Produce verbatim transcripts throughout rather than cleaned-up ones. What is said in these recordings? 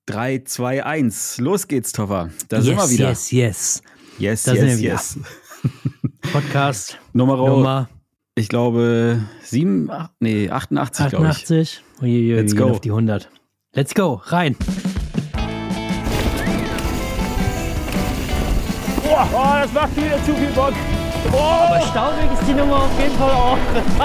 drei, zwei, eins. Los geht's, Toffer. Da yes, sind wir wieder. Yes, yes, yes. Da yes, sind wir yes. Podcast Nummer, Nummer ich glaube, sieben, nee, achtundachtzig, glaube ich. achtundachtzig. Uiuiui, Let's wir gehen go. auf die hundert. Let's go, rein. Boah, oh, das macht wieder zu viel Bock. Oh. Aber staubig ist die Nummer auf jeden Fall auch.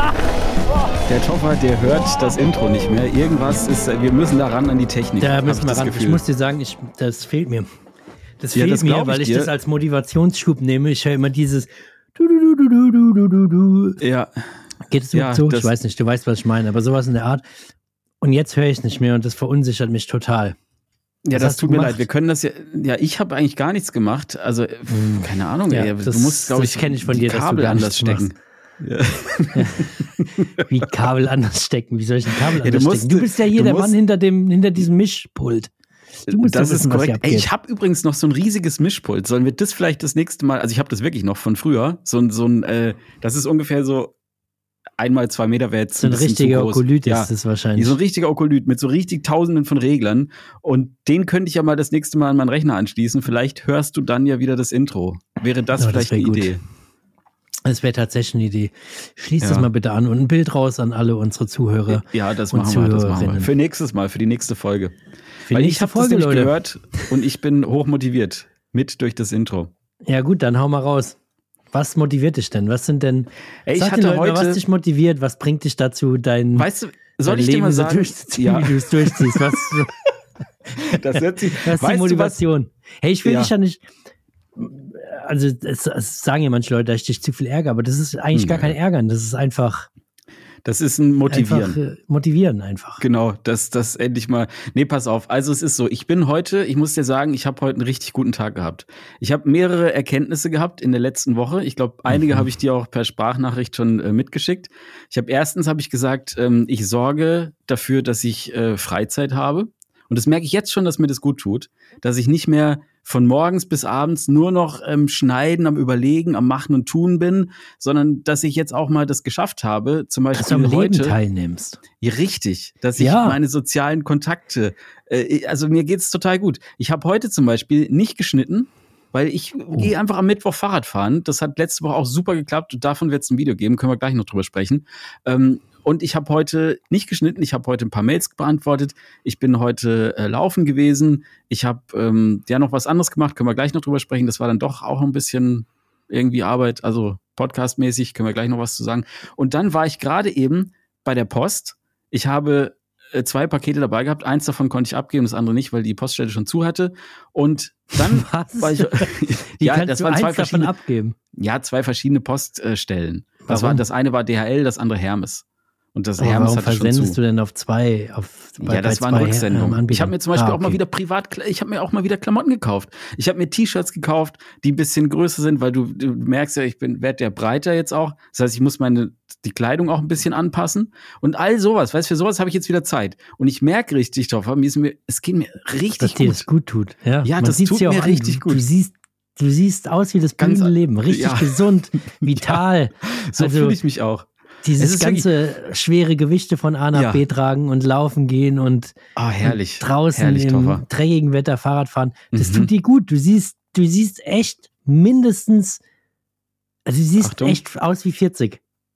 Der Toffer, der hört das Intro nicht mehr. Irgendwas ist, wir müssen da ran an die Technik. Da hab müssen ich wir das ran. Gefühl. Ich muss dir sagen, ich, das fehlt mir. Das Ja, fehlt das mir, glaub ich weil ich dir. das als Motivationsschub nehme. Ich höre immer dieses du, du, du, du, du, du, du, du. Ja. Geht es Ja, so? das- Ich weiß nicht, du weißt, was ich meine, aber sowas in der Art. Und jetzt höre ich es nicht mehr und das verunsichert mich total. Ja, Was das hast du tut mir gemacht? leid. Wir können das ja. Ja, ich habe eigentlich gar nichts gemacht. Also, äh, keine Ahnung. Ja, ey, du das- musst, glaube das ich, kenn ich von die dir, dass du Kabel gar anders nichts stecken. Ja. Wie Kabel anders stecken. Wie soll ich ein Kabel Ja, du anders musst- stecken? Du bist ja hier du der musst- Mann hinter dem, hinter diesem Mischpult. Du musst Das doch wissen, ist was hier korrekt. Ey, abgeht. ich habe übrigens noch so ein riesiges Mischpult. Sollen wir das vielleicht das nächste Mal? Also ich habe das wirklich noch von früher. So ein, so ein, äh, das ist ungefähr so einmal zwei Meter wäre jetzt So ein bisschen richtiger zu groß. Okolyt Ja. ist das Wie wahrscheinlich. so ein richtiger Okolyt mit so richtig Tausenden von Reglern. Und den könnte ich ja mal das nächste Mal an meinen Rechner anschließen. Vielleicht hörst du dann ja wieder das Intro. Wäre das Ja, das vielleicht wär eine gut. Idee? Das wäre tatsächlich eine Idee. Schließ Ja. das mal bitte an und ein Bild raus an alle unsere Zuhörer. Ja, das und machen wir, das machen wir. Zuhörerinnen. Für nächstes Mal, für die nächste Folge. Für Weil die ich nächste habe das Folge, nämlich Leute. gehört und ich bin hochmotiviert. Mit durch das Intro. Ja gut, dann hau mal raus. Was motiviert dich denn? Was sind denn, Ey, ich sag hatte den Leuten mal, heute- was dich motiviert? Was bringt dich dazu, dein, Weißt du, soll dein ich dir Leben mal so sagen? durchzuziehen, Ja, wie du es durchziehst? Was, das hört sich, was ist weißt die du, was, Motivation? Hey, ich will Ja. dich ja nicht, also es, es sagen ja manche Leute, dass ich dich zu viel ärgere, aber das ist eigentlich gar Nö. kein Ärgern, das ist einfach, das ist ein Motivieren. einfach äh, motivieren einfach. Genau, das, das endlich mal. Nee, pass auf. Also es ist so, ich bin heute, ich muss dir sagen, ich habe heute einen richtig guten Tag gehabt. Ich habe mehrere Erkenntnisse gehabt in der letzten Woche. Ich glaube, einige Mhm. habe ich dir auch per Sprachnachricht schon äh, mitgeschickt. Ich habe erstens habe ich gesagt, ähm, ich sorge dafür, dass ich äh, Freizeit habe. Und das merke ich jetzt schon, dass mir das gut tut, dass ich nicht mehr von morgens bis abends nur noch ähm, schneiden, am Überlegen, am Machen und Tun bin, sondern dass ich jetzt auch mal das geschafft habe, zum Dass du Beispiel am Leben heute. teilnimmst. Ja, richtig, dass ich Ja. meine sozialen Kontakte, äh, also mir geht's total gut. Ich habe heute zum Beispiel nicht geschnitten, weil ich Oh. gehe einfach am Mittwoch Fahrrad fahren. Das hat letzte Woche auch super geklappt und davon wird es ein Video geben, können wir gleich noch drüber sprechen. Ähm, und ich habe heute nicht geschnitten, ich habe heute ein paar Mails beantwortet, ich bin heute äh, laufen gewesen, ich habe ähm, ja noch was anderes gemacht, können wir gleich noch drüber sprechen. Das war dann doch auch ein bisschen irgendwie Arbeit, also podcastmäßig, können wir gleich noch was zu sagen. Und dann war ich gerade eben bei der Post. Ich habe äh, zwei Pakete dabei gehabt. Eins davon konnte ich abgeben, das andere nicht, weil die Poststelle schon zu hatte. Und dann Was? war ich, Wie ja, kannst das du waren zwei eins davon verschiedene, abgeben? ja, zwei verschiedene Poststellen. Das Warum? war, das eine war D H L, das andere Hermes. Und das Aber Hermes warum hatte schon versendest zu. du denn auf zwei? Auf, bei- Ja, das bei waren zwei, Rücksendungen. ähm, Anbietern? Ich habe mir zum Beispiel Ah, auch mal okay. wieder privat, ich habe mir auch mal wieder Klamotten gekauft. Ich habe mir T-Shirts gekauft, die ein bisschen größer sind, weil du, du merkst ja, ich bin werd ja breiter jetzt auch. Das heißt, ich muss meine die Kleidung auch ein bisschen anpassen und all sowas. Weißt du, für sowas habe ich jetzt wieder Zeit. Und ich merke richtig, Toffer, mir ist mir, es geht mir richtig Dass dir gut. das gut tut. Ja, Ja, Man das sieht's tut dir auch mir an. richtig du, gut. Du siehst, du siehst aus wie das Ganz- blühende Leben. Richtig ja. gesund, vital. So also, fühle ich mich auch. Es Dieses ist ganze schwere Gewichte von A nach Ja. B tragen und laufen gehen und Ah, herrlich. draußen herrlich, im Toffer. dreckigen Wetter Fahrrad fahren. Das Mhm. tut dir gut. Du siehst, du siehst echt mindestens, also du siehst Achtung. echt aus wie vierzig.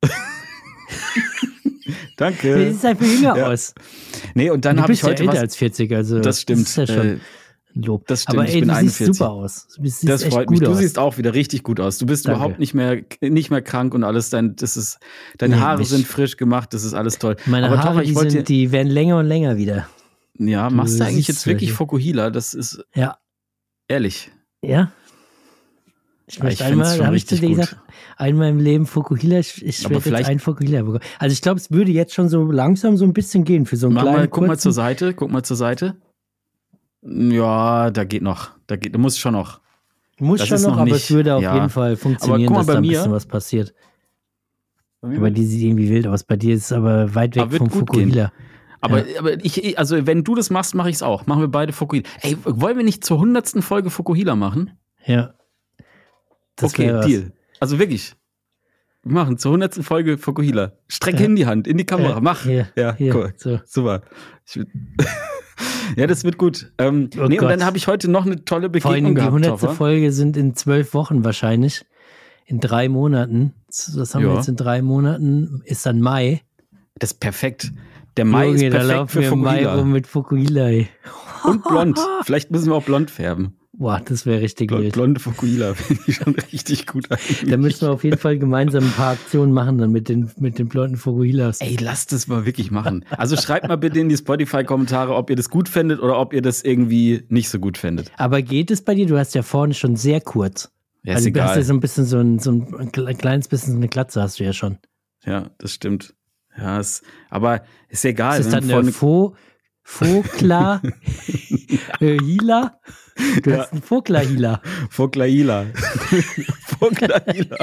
Du Danke. siehst einfach jünger Ja. aus. Nee, und dann du habe bist ich heute ja älter was. als vierzig, also Das stimmt. ist ja schon Äh, ein Lob. das stimmt, Aber ich ey, bin du siehst einundvierzig. super aus. Du siehst Das echt freut gut mich. Du aus. siehst auch wieder richtig gut aus. Du bist Danke. überhaupt nicht mehr, nicht mehr krank und alles. Dein, das ist, deine Nee, Haare nicht. sind frisch gemacht. Das ist alles toll. Meine Aber Haare, Toffer, ich die, wollte, sind, die werden länger und länger wieder. ja, du machst du eigentlich siehst jetzt wirklich welche. Fokuhila? Das ist Ja. ehrlich. Ja? Ich Ja, möchte ich find's einmal, schon habe ich zu richtig dir gut. gesagt, einmal im Leben Fokuhila, ich, ich Aber werde jetzt vielleicht- einen Fokuhila bekommen. Also ich glaube, es würde jetzt schon so langsam so ein bisschen gehen für so einen Mach kleinen, mal, guck mal kurzen- zur Seite. Guck mal zur Seite. Ja, da geht noch. Da geht, da muss schon noch. Muss das schon ist noch, noch aber nicht- es würde auf ja. jeden Fall funktionieren, guck mal, dass bei da ein mir- bisschen was passiert. Aber die sieht irgendwie wild aus. Bei dir ist es aber weit weg Aber wird vom gut gehen. Fokuhila. Aber, aber ich, also wenn du das machst, mache ich es auch. Machen wir beide Fokuhila. Ey, wollen wir nicht zur hundertsten Folge Fokuhila machen? Ja. Das Okay, wäre was. Deal. Also wirklich. Wir machen zur hundertsten Folge Fokuhila. Streck Ja. hin die Hand in die Kamera. Äh, Mach. Hier, ja, hier, cool. so. Super. Ich, Ja, das wird gut. Ähm, Oh nee, und Gott. dann habe ich heute noch eine tolle Vor allem Begegnung die gehabt. hundertste Toffer. Folge sind in zwölf Wochen wahrscheinlich. In drei Monaten. Das haben wir Ja. jetzt in drei Monaten. Ist dann Mai. Das ist perfekt. Der Mai Junge, ist da perfekt laufen für wir im Mai Fukuhila. rum mit Fukuhila. Ey. Und blond. Vielleicht müssen wir auch blond färben. Boah, das wäre richtig Blond, wild. blonde Fukuhila finde ich schon richtig gut eigentlich. Da müssen wir auf jeden Fall gemeinsam ein paar Aktionen machen dann mit den, mit den blonden Fukuhilas. Ey, lasst es mal wirklich machen. Also schreibt mal bitte in die Spotify-Kommentare, ob ihr das gut findet oder ob ihr das irgendwie nicht so gut findet. Aber geht es bei dir? Du hast ja vorne schon sehr kurz. Ja, ist Also du hast egal. ja so ein bisschen so ein, so ein kleines bisschen so eine Glatze hast du ja schon. Ja, das stimmt. Ja, es, aber ist egal. Ist das wenn dann eine vorne- Fo, Fokla äh, Hila? Du Ja. hast einen Fokla Hila. Foklaila. Foklaila.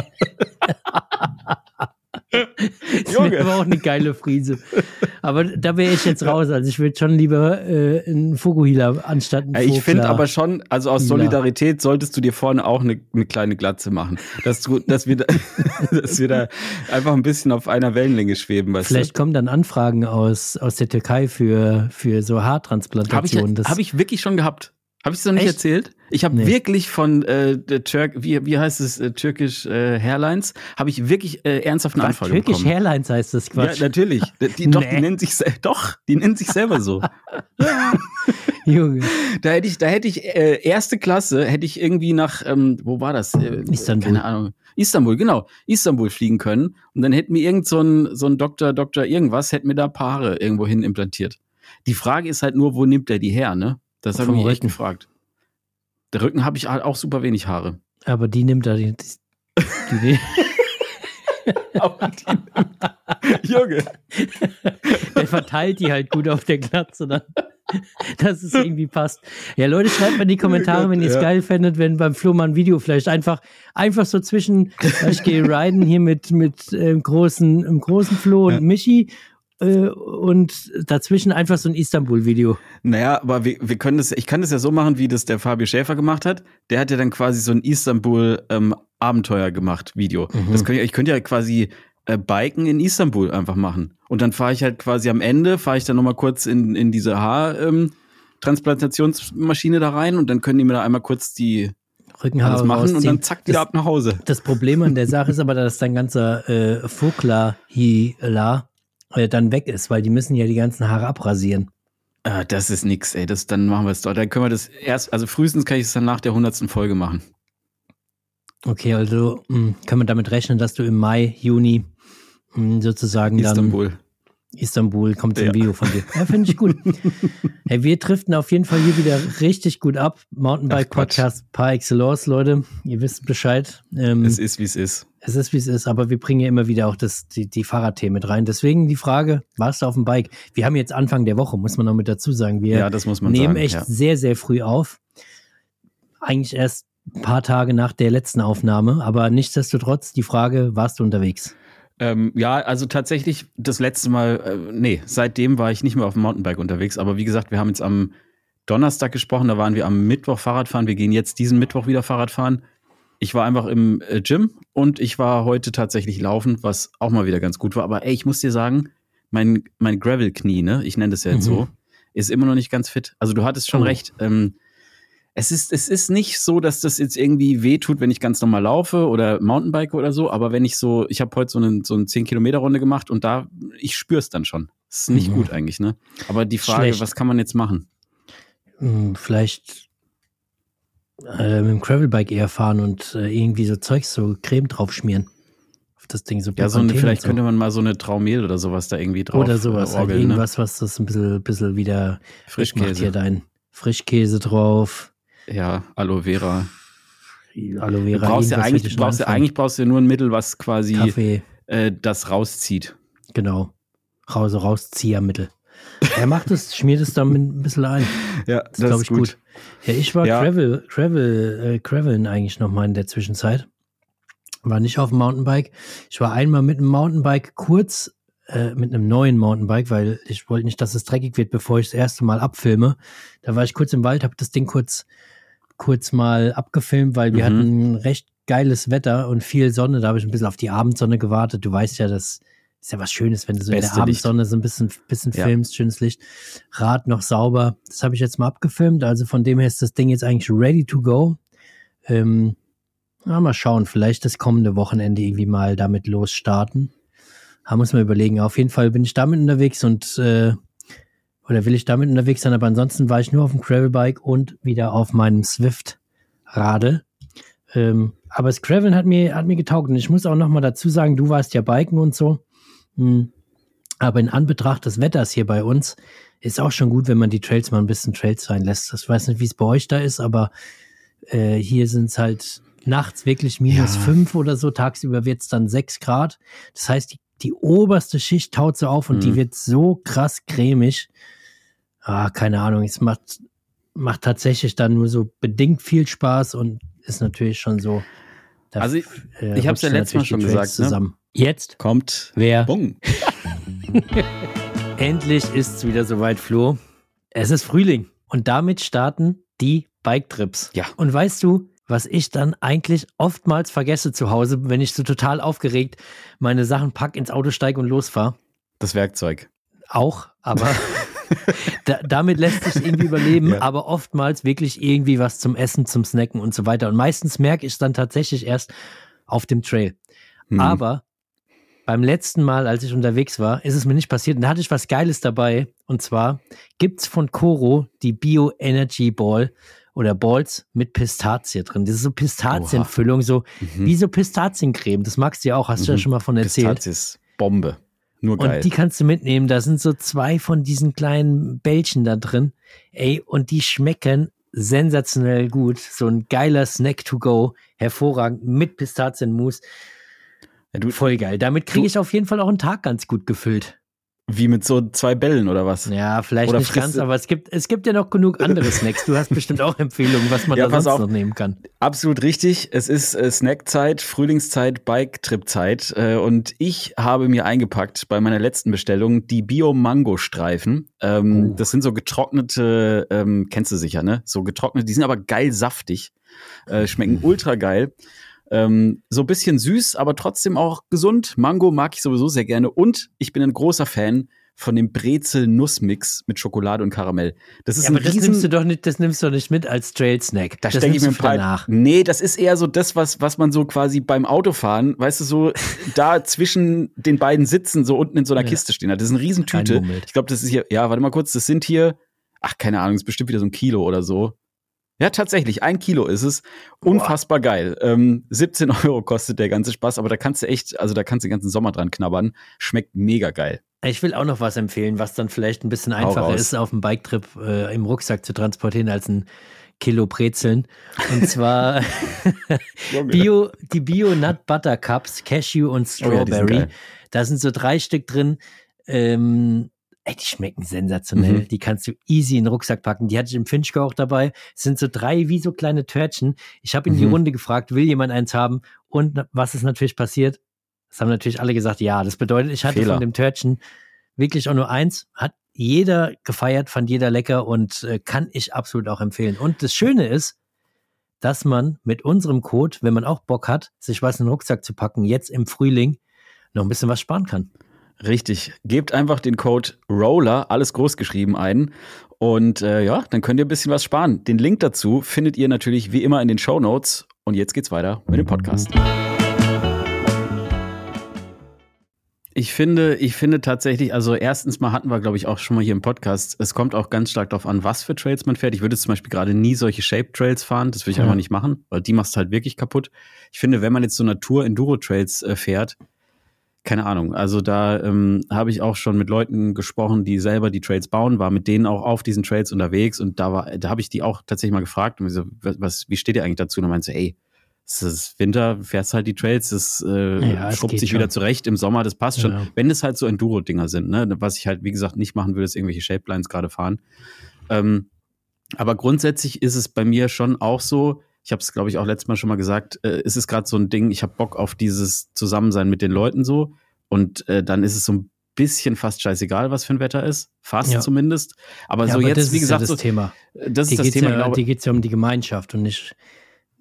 Das Junge. wäre aber auch eine geile Frise. Aber da wäre ich jetzt raus. Also ich würde schon lieber äh, einen Fukuhila anstatt einen Ey, Ich finde Fokla. aber schon, also aus Hila. Solidarität solltest du dir vorne auch eine, eine kleine Glatze machen. Dass, du, dass, wir da, dass wir da einfach ein bisschen auf einer Wellenlänge schweben. Weißt Vielleicht kommen dann Anfragen aus, aus der Türkei für, für so Habe ich, Haartransplantationen. Das- hab ich wirklich schon gehabt. Habe ich es noch nicht Echt? erzählt? Ich habe Nee. wirklich von äh, der Türk, wie, wie heißt es, äh, Türkisch äh, Hairlines, habe ich wirklich äh, ernsthaft eine Was, Anfrage Türkisch bekommen. Hairlines heißt das Quatsch. Ja, natürlich. Die, doch, Nee. die nennen sich se- doch, die nennen sich selber so. Junge. Da hätte ich, da hätte ich äh, erste Klasse, hätte ich irgendwie nach, ähm, wo war das? Äh, Istanbul. Keine Ahnung. Istanbul, genau. Istanbul fliegen können. Und dann hätte mir irgend so ein, so ein Doktor, Doktor irgendwas, hätte mir da Paare irgendwo hin implantiert. Die Frage ist halt nur, wo nimmt der die her, ne? Das habe ich Vom mich echt Rücken. gefragt. Der Rücken habe ich halt auch super wenig Haare. Aber die nimmt da die, die, die Aber die, Junge. der verteilt die halt gut auf der Glatze dann. Dass es irgendwie passt. Ja, Leute, schreibt mal in die Kommentare, Oh Gott, wenn ihr es ja. geil fändet, wenn beim Flo mal ein Video vielleicht einfach, einfach so zwischen, ich gehe riden hier mit, mit ähm, großen, im großen Flo und Ja. Michi äh, und dazwischen einfach so ein Istanbul-Video. Naja, aber wir, wir können das, ich kann das ja so machen, wie das der Fabio Schäfer gemacht hat. Der hat ja dann quasi so ein Istanbul-Abenteuer gemacht, Video. Mhm. Das könnt ihr, ich könnte ja quasi äh, Biken in Istanbul einfach machen. Und dann fahre ich halt quasi am Ende, fahre ich dann nochmal kurz in, in diese Haar-Transplantationsmaschine da rein und dann können die mir da einmal kurz die Rückenhaare alles machen und rausziehen. dann zack, wieder das, ab nach Hause. das Problem an der Sache ist aber, dass dein ganzer äh, Fokla-Hila äh, dann weg ist, weil die müssen ja die ganzen Haare abrasieren. Ah, das ist nix, ey. Das, dann machen wir es doch. Dann können wir das erst, also frühestens kann ich es dann nach der hundertsten Folge machen. Okay, also mh, können wir damit rechnen, dass du im Mai, Juni mh, sozusagen dann Istanbul. Istanbul kommt so ein Ja. Video von dir. Ja, finde ich gut. Hey, wir driften auf jeden Fall hier wieder richtig gut ab. Mountainbike-Podcast par excellence, Leute. Ihr wisst Bescheid. Ähm, Es ist, wie es ist. es ist, wie es ist, aber wir bringen ja immer wieder auch das, die, die Fahrradthemen mit rein. Deswegen die Frage, warst du auf dem Bike? Wir haben jetzt Anfang der Woche, muss man noch mit dazu sagen. Wir Ja, das muss man nehmen sagen. echt ja. sehr, sehr früh auf. Eigentlich erst ein paar Tage nach der letzten Aufnahme, aber nichtsdestotrotz die Frage, warst du unterwegs? Ähm, ja, also tatsächlich das letzte Mal, äh, nee, seitdem war ich nicht mehr auf dem Mountainbike unterwegs. Aber wie gesagt, wir haben jetzt am Donnerstag gesprochen, da waren wir am Mittwoch Fahrradfahren. Wir gehen jetzt diesen Mittwoch wieder Fahrradfahren. Ich war einfach im äh, Gym und ich war heute tatsächlich laufen, was auch mal wieder ganz gut war. Aber ey, ich muss dir sagen, mein, mein Gravel-Knie, ne, ich nenne das ja jetzt Mhm. so, ist immer noch nicht ganz fit. Also du hattest schon Oh. recht. Ähm, es ist, es ist nicht so, dass das jetzt irgendwie wehtut, wenn ich ganz normal laufe oder Mountainbike oder so, aber wenn ich so, ich habe heute so eine, so eine zehn Kilometer Runde gemacht und da, ich spüre es dann schon. Das ist nicht Mhm. gut eigentlich, ne? Aber die Frage, Schlecht. was kann man jetzt machen? Hm, vielleicht äh, mit dem Gravelbike eher fahren und äh, irgendwie so Zeugs, so Creme drauf schmieren. Auf das Ding so Ja, so eine, Bepanthen vielleicht und so. könnte man mal so eine Traumel oder sowas da irgendwie drauf Oder sowas, äh, halt orgeln, ne? irgendwas, was das ein bisschen, bisschen wieder macht Frischkäse. hier dein Frischkäse drauf, Ja, Aloe Vera. Aloe Du Vera. brauchst ja irgendwas eigentlich, wird du dir brauchst ja schon eigentlich brauchst du ja nur ein Mittel, was quasi einfallen. Kaffee, äh, das rauszieht. genau. Raus, Rausziehermittel. Er macht es, schmiert es damit ein bisschen ein. Ja, Das ist, glaube ich, gut. Ja, ich war Ja. Gravel, Gravel, äh, Graveln eigentlich noch mal in der Zwischenzeit. War nicht auf dem Mountainbike. Ich war einmal mit einem Mountainbike kurz, äh, mit einem neuen Mountainbike, weil ich wollte nicht, dass es dreckig wird, bevor ich das erste Mal abfilme. Da war ich kurz im Wald, habe das Ding kurz, kurz mal abgefilmt, weil wir Mhm. hatten recht geiles Wetter und viel Sonne. Da habe ich ein bisschen auf die Abendsonne gewartet. Du weißt ja, das ist ja was Schönes, wenn du so Beste in der Abendsonne so ein bisschen, bisschen Ja. filmst, schönes Licht. Rad noch sauber. Das habe ich jetzt mal abgefilmt. Also von dem her ist das Ding jetzt eigentlich ready to go. Ähm, ja, mal schauen, vielleicht das kommende Wochenende irgendwie mal damit losstarten. Da muss man überlegen. Auf jeden Fall bin ich damit unterwegs und äh, oder will ich damit unterwegs sein, aber ansonsten war ich nur auf dem Gravelbike und wieder auf meinem Swift-Radl. Ähm, aber das Graveln hat mir, hat mir getaugt. Und ich muss auch noch mal dazu sagen, du warst ja Biken und so. Hm. Aber in Anbetracht des Wetters hier bei uns ist auch schon gut, wenn man die Trails mal ein bisschen Trails sein lässt. Ich weiß nicht, wie es bei euch da ist, aber äh, hier sind es halt nachts wirklich minus Ja. fünf oder so. Tagsüber wird es dann sechs Grad. Das heißt, die, die oberste Schicht taut so auf und Mhm. die wird so krass cremig. Ah, keine Ahnung. Es macht, macht tatsächlich dann nur so bedingt viel Spaß und ist natürlich schon so. Da, Also ich- äh, ich hab's ja rutschen letztes Mal natürlich schon die Trails gesagt, ne? zusammen. Jetzt Kommt. wer Bung. endlich ist's wieder soweit, Flo. Es ist Frühling und damit starten die Bike-Trips. Ja. Und weißt du, was ich dann eigentlich oftmals vergesse zu Hause, wenn ich so total aufgeregt meine Sachen pack, ins Auto steige und losfahre? Das Werkzeug. Auch, aber da, damit lässt sich irgendwie überleben, Ja. aber oftmals wirklich irgendwie was zum Essen, zum Snacken und so weiter. Und meistens merke ich es dann tatsächlich erst auf dem Trail. Hm. Aber beim letzten Mal, als ich unterwegs war, ist es mir nicht passiert. Und da hatte ich was Geiles dabei. Und zwar gibt's von Coro die Bio Energy Ball oder Balls mit Pistazie drin. Das ist so Pistazienfüllung, so Mhm. wie so Pistaziencreme. Das magst du ja auch, hast du ja Mhm. schon mal von erzählt. Pistazies. Bombe. Nur geil. Und die kannst du mitnehmen. Da sind so zwei von diesen kleinen Bällchen da drin. Ey, und die schmecken sensationell gut. So ein geiler Snack to go. Hervorragend. Mit Pistazienmus. Ja, du, Voll geil. Damit kriege du- ich auf jeden Fall auch einen Tag ganz gut gefüllt. wie mit so zwei Bällen oder was? Ja, vielleicht Oder nicht frisst ganz, du- aber es gibt, es gibt ja noch genug andere Snacks. Du hast bestimmt auch Empfehlungen, was man Ja, da pass sonst auf. noch nehmen kann. Absolut richtig. Es ist äh, Snackzeit, Frühlingszeit, Bike-Trip-Zeit. Äh, und ich habe mir eingepackt bei meiner letzten Bestellung die Bio-Mango-Streifen. Ähm, Oh. Das sind so getrocknete, ähm, kennst du sicher, ne? So getrocknete, die sind aber geil saftig. Äh, schmecken ultra geil. Ähm, so ein bisschen süß, aber trotzdem auch gesund. Mango mag ich sowieso sehr gerne. Und ich bin ein großer Fan von dem Brezel-Nussmix mit Schokolade und Karamell. Das ist Ja, ein aber das riesen nimmst du doch nicht, das nimmst du doch nicht mit als Trail-Snack. Da das stecke ich nimmst mir du ein paar. danach. Nee, das ist eher so das, was, was man so quasi beim Autofahren, weißt du, so da zwischen den beiden Sitzen, so unten in so einer Ja. Kiste stehen hat. Das ist eine Riesentüte. Reinmummelt. Ich glaube, das ist hier, ja, warte mal kurz, das sind hier, ach, keine Ahnung, das ist bestimmt wieder so ein Kilo oder so. Ja, tatsächlich, ein Kilo ist es. Unfassbar geil. Ähm, siebzehn Euro kostet der ganze Spaß, aber da kannst du echt, also da kannst du den ganzen Sommer dran knabbern. Schmeckt mega geil. Ich will auch noch was empfehlen, was dann vielleicht ein bisschen Hau einfacher raus. ist, auf dem Biketrip äh, im Rucksack zu transportieren als ein Kilo Brezeln. Und zwar Bio, die Bio Nut Butter Cups, Cashew und Oh ja, die sind Strawberry. geil. Da sind so drei Stück drin. Ähm, ey, die schmecken sensationell. Mhm. Die kannst du easy in den Rucksack packen. Die hatte ich im Finchgau auch dabei. Es sind so drei wie so kleine Törtchen. Ich habe in die Mhm. Runde gefragt, will jemand eins haben? Und na- was ist natürlich passiert? Das haben natürlich alle gesagt, ja. Das bedeutet, ich hatte Fehler. von dem Törtchen wirklich auch nur eins. Hat jeder gefeiert, fand jeder lecker und äh, kann ich absolut auch empfehlen. Und das Schöne ist, dass man mit unserem Code, wenn man auch Bock hat, sich was in den Rucksack zu packen, jetzt im Frühling noch ein bisschen was sparen kann. Richtig. Gebt einfach den Code ROLLER, alles groß geschrieben, ein. Und äh, ja, dann könnt ihr ein bisschen was sparen. Den Link dazu findet ihr natürlich wie immer in den Shownotes. Und jetzt geht's weiter mit dem Podcast. Ich finde, ich finde tatsächlich, also erstens mal hatten wir, glaube ich, auch schon mal hier im Podcast, es kommt auch ganz stark darauf an, was für Trails man fährt. Ich würde zum Beispiel gerade nie solche Shape-Trails fahren, das würde ich Ja. einfach nicht machen, weil die machst du halt wirklich kaputt. Ich finde, wenn man jetzt so Natur-Enduro-Trails äh, fährt, keine Ahnung, also da ähm, habe ich auch schon mit Leuten gesprochen, die selber die Trails bauen, war mit denen auch auf diesen Trails unterwegs und da war, da habe ich die auch tatsächlich mal gefragt, und so, was, was, wie steht ihr eigentlich dazu? Und dann meinte sie, ey, es ist Winter, fährst halt die Trails, das äh, Ja, es schrubbt geht sich schon. wieder zurecht, im Sommer, das passt schon. Ja. Wenn es halt so Enduro-Dinger sind, ne, was ich halt, wie gesagt, nicht machen würde, ist irgendwelche Shapelines gerade fahren. Ähm, aber grundsätzlich ist es bei mir schon auch so, ich habe es, glaube ich, auch letztes Mal schon mal gesagt, äh, es ist gerade so ein Ding, ich habe Bock auf dieses Zusammensein mit den Leuten so und äh, dann ist es so ein bisschen fast scheißegal, was für ein Wetter ist, fast Ja. zumindest. Aber Ja, so aber jetzt, das wie ist gesagt, ja das so, Thema. das Die ist das geht's Thema, ja, glaube die geht's ja um die Gemeinschaft und nicht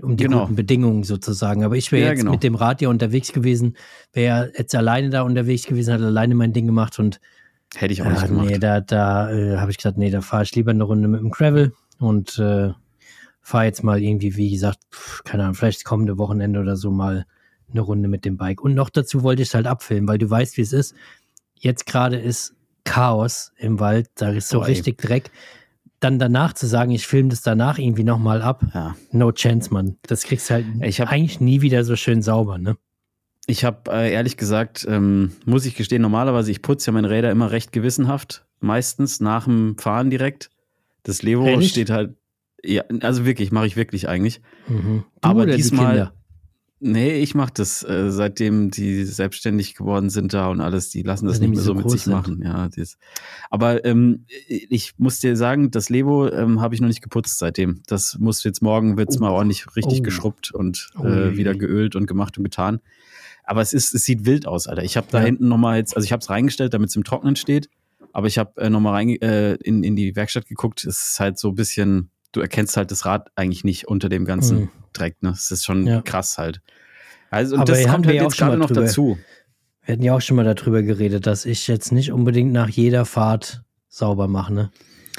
um die Genau. guten Bedingungen sozusagen. Aber ich wäre Ja, jetzt genau. mit dem Rad ja unterwegs gewesen, wäre jetzt alleine da unterwegs gewesen, hat alleine mein Ding gemacht und Hätte ich auch äh, nicht gemacht. nee, da, da äh, habe ich gesagt, nee, da fahre ich lieber eine Runde mit dem Gravel und äh, fahre jetzt mal irgendwie, wie gesagt, pf, keine Ahnung, vielleicht kommende Wochenende oder so mal eine Runde mit dem Bike. Und noch dazu wollte ich es halt abfilmen, weil du weißt, wie es ist. Jetzt gerade ist Chaos im Wald, da ist so Oh, ey. richtig Dreck. Dann danach zu sagen, ich filme das danach irgendwie nochmal ab, Ja. no chance, Mann. Das kriegst du halt Ich hab- eigentlich nie wieder so schön sauber, ne? Ich habe äh, ehrlich gesagt, ähm, muss ich gestehen, normalerweise, ich putze ja meine Räder immer recht gewissenhaft. Meistens nach dem Fahren direkt. Das Levo Ehrlich? steht halt, ja, also wirklich, mache ich wirklich eigentlich. Mhm. Du Aber oder diesmal, die Kinder? nee, ich mache das, äh, seitdem die selbstständig geworden sind da und alles, die lassen das Seitdem nicht mehr die so so mit groß sich sind. machen. Ja, das. Aber ähm, ich muss dir sagen, das Levo ähm, habe ich noch nicht geputzt seitdem. Das muss jetzt morgen, wird's Oh. mal ordentlich richtig Oh. geschrubbt und Oh, äh, je, wieder je. geölt und gemacht und getan. Aber es ist, es sieht wild aus, Alter. Ich habe da Ja. hinten nochmal jetzt, also ich habe es reingestellt, damit es im Trocknen steht. Aber ich habe äh, nochmal rein äh, in, in die Werkstatt geguckt. Es ist halt so ein bisschen, du erkennst halt das Rad eigentlich nicht unter dem ganzen Mhm. Dreck. Ne? Es ist schon Ja. krass halt. Also und Aber das wir kommt hatten halt ja auch jetzt schon gerade mal noch drüber- dazu. Wir hatten ja auch schon mal darüber geredet, dass ich jetzt nicht unbedingt nach jeder Fahrt sauber mache, ne?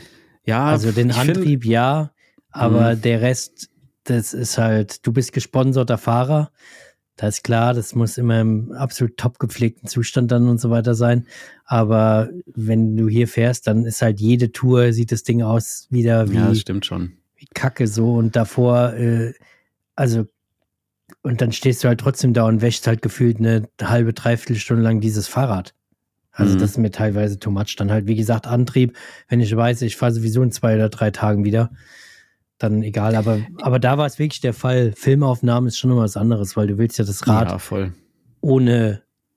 Ja, Also den ich find- Antrieb ja, aber Mhm. der Rest, das ist halt, du bist gesponserter Fahrer. Das ist klar, das muss immer im absolut top gepflegten Zustand dann und so weiter sein. Aber wenn du hier fährst, dann ist halt jede Tour, sieht das Ding aus wieder wie, Ja, das stimmt schon. wie Kacke so. Und davor, äh, also, und dann stehst du halt trotzdem da und wäschst halt gefühlt eine halbe, dreiviertel Stunde lang dieses Fahrrad. Also Mhm. das ist mir teilweise too much. Dann halt, wie gesagt, Antrieb, wenn ich weiß, ich fahre sowieso in zwei oder drei Tagen wieder, dann egal. Aber, aber da war es wirklich der Fall. Filmaufnahmen ist schon noch was anderes, weil du willst ja das Rad Ja, voll. ohne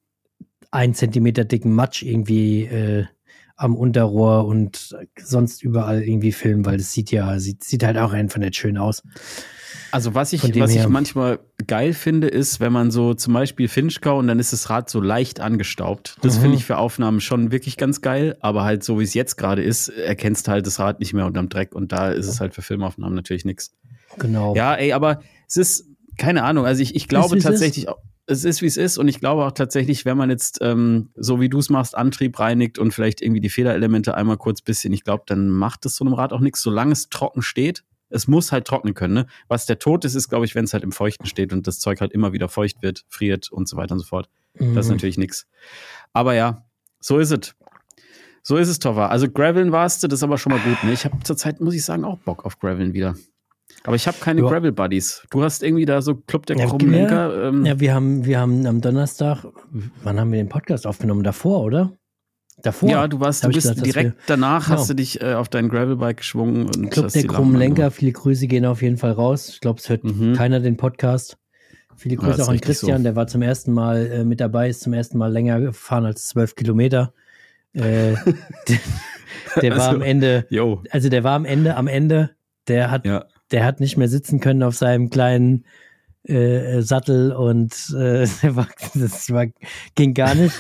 ein Zentimeter dicken Matsch irgendwie äh, am Unterrohr und sonst überall irgendwie filmen, weil das sieht ja, sieht, sieht halt auch einfach nicht schön aus. Also was ich, Von dem was ich her- manchmal geil finde, ist, wenn man so zum Beispiel Finchgau und dann ist das Rad so leicht angestaubt. Das Mhm. finde ich für Aufnahmen schon wirklich ganz geil, aber halt so wie es jetzt gerade ist, erkennst halt das Rad nicht mehr unterm Dreck und da ist es halt für Filmaufnahmen natürlich nichts. Genau. Ja, ey, aber es ist, keine Ahnung, also ich, ich glaube wie es tatsächlich, auch- es ist wie es ist und ich glaube auch tatsächlich, wenn man jetzt, ähm, so wie du es machst, Antrieb reinigt und vielleicht irgendwie die Federelemente einmal kurz bisschen, ich glaube, dann macht es so einem Rad auch nichts, solange es trocken steht. Es muss halt trocknen können, ne? Was der Tod ist, ist, glaube ich, wenn es halt im Feuchten steht und das Zeug halt immer wieder feucht wird, friert und so weiter und so fort. Das ist Mhm. natürlich nichts. Aber ja, so ist es. So ist es, Tova. Also Graveln warst du, das ist aber schon mal gut, ne? Ich habe zurzeit, muss ich sagen, auch Bock auf Graveln wieder. Aber ich habe keine Ja. Gravel-Buddies. Du hast irgendwie da so Club der Ja, krummen Lenker. Ähm, Ja, wir haben, wir haben am Donnerstag, wann haben wir den Podcast aufgenommen? Davor, oder? Davor. ja, du warst, Hab du ich bist gesagt, dass direkt danach Genau. hast du dich äh, auf dein Gravelbike geschwungen und Club hast der die krummen Lampen Lenker, angemacht. viele Grüße gehen auf jeden Fall raus. Ich glaube, es hört Mhm. keiner den Podcast. Viele Ja, Grüße ist auch an richtig Christian, so. der war zum ersten Mal äh, mit dabei, ist zum ersten Mal länger gefahren als zwölf Kilometer. Äh, der, der war Also, am Ende, Jo. also der war am Ende, am Ende, der hat, Ja. der hat nicht mehr sitzen können auf seinem kleinen äh, Sattel und äh, der war, das war, ging gar nicht.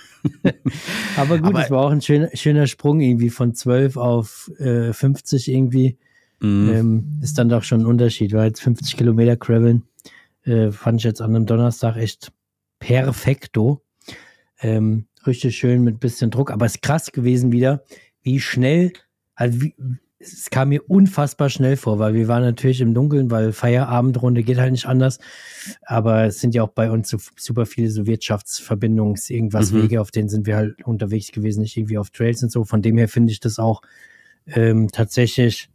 Aber gut, Aber- es war auch ein schöner, schöner Sprung irgendwie von zwölf auf äh, fünfzig irgendwie. Mhm. Ähm, ist dann doch schon ein Unterschied, weil jetzt fünfzig Kilometer Graveln äh, fand ich jetzt an einem Donnerstag echt perfekto. Ähm, richtig schön mit bisschen Druck, aber es ist krass gewesen wieder, wie schnell, also wie, es kam mir unfassbar schnell vor, weil wir waren natürlich im Dunkeln, weil Feierabendrunde geht halt nicht anders, aber es sind ja auch bei uns so super viele so Wirtschaftsverbindungs irgendwas Mhm. Wege, auf denen sind wir halt unterwegs gewesen, nicht irgendwie auf Trails und so, von dem her finde ich das auch ähm, tatsächlich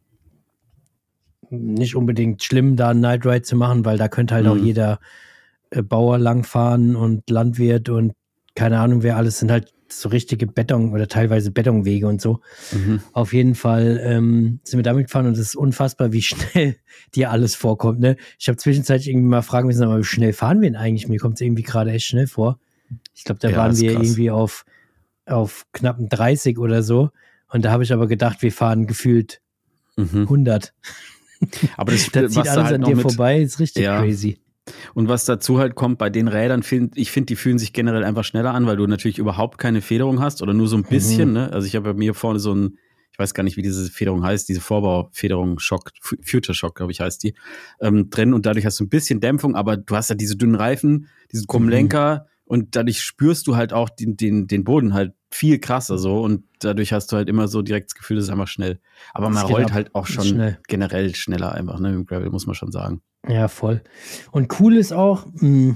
nicht unbedingt schlimm, da einen Night Ride zu machen, weil da könnte halt Mhm. auch jeder äh, Bauer langfahren und Landwirt und keine Ahnung, wer alles, sind halt so richtige Beton- oder teilweise Betonwege und so. Mhm. Auf jeden Fall ähm, sind wir damit gefahren und es ist unfassbar, wie schnell dir alles vorkommt. Ne? Ich habe zwischenzeitlich irgendwie mal fragen müssen, aber wie schnell fahren wir denn eigentlich? Mir kommt es irgendwie gerade echt schnell vor. Ich glaube, da Ja, waren ist wir krass. irgendwie auf, auf knappen dreißig oder so. Und da habe ich aber gedacht, wir fahren gefühlt Mhm. hundert. Aber das, Da zieht was da alles halt an noch dir mit, vorbei, ist richtig Ja. crazy. und was dazu halt kommt bei den Rädern, find, ich finde, die fühlen sich generell einfach schneller an, weil du natürlich überhaupt keine Federung hast oder nur so ein bisschen, Mhm. ne? Also ich habe bei mir vorne so ein, ich weiß gar nicht, wie diese Federung heißt, diese Vorbaufederung, Shock, Future Shock, glaube ich, heißt die, ähm, drin und dadurch hast du ein bisschen Dämpfung, aber du hast ja diese dünnen Reifen, diesen krummen Mhm. Lenker und dadurch spürst du halt auch den, den, den Boden halt viel krasser so und dadurch hast du halt immer so direkt das Gefühl, das ist einfach schnell. Aber man Es geht rollt ab. halt auch Ist schon schnell. generell schneller einfach, ne, im Gravel, muss man schon sagen. Ja, voll. Und cool ist auch, mh,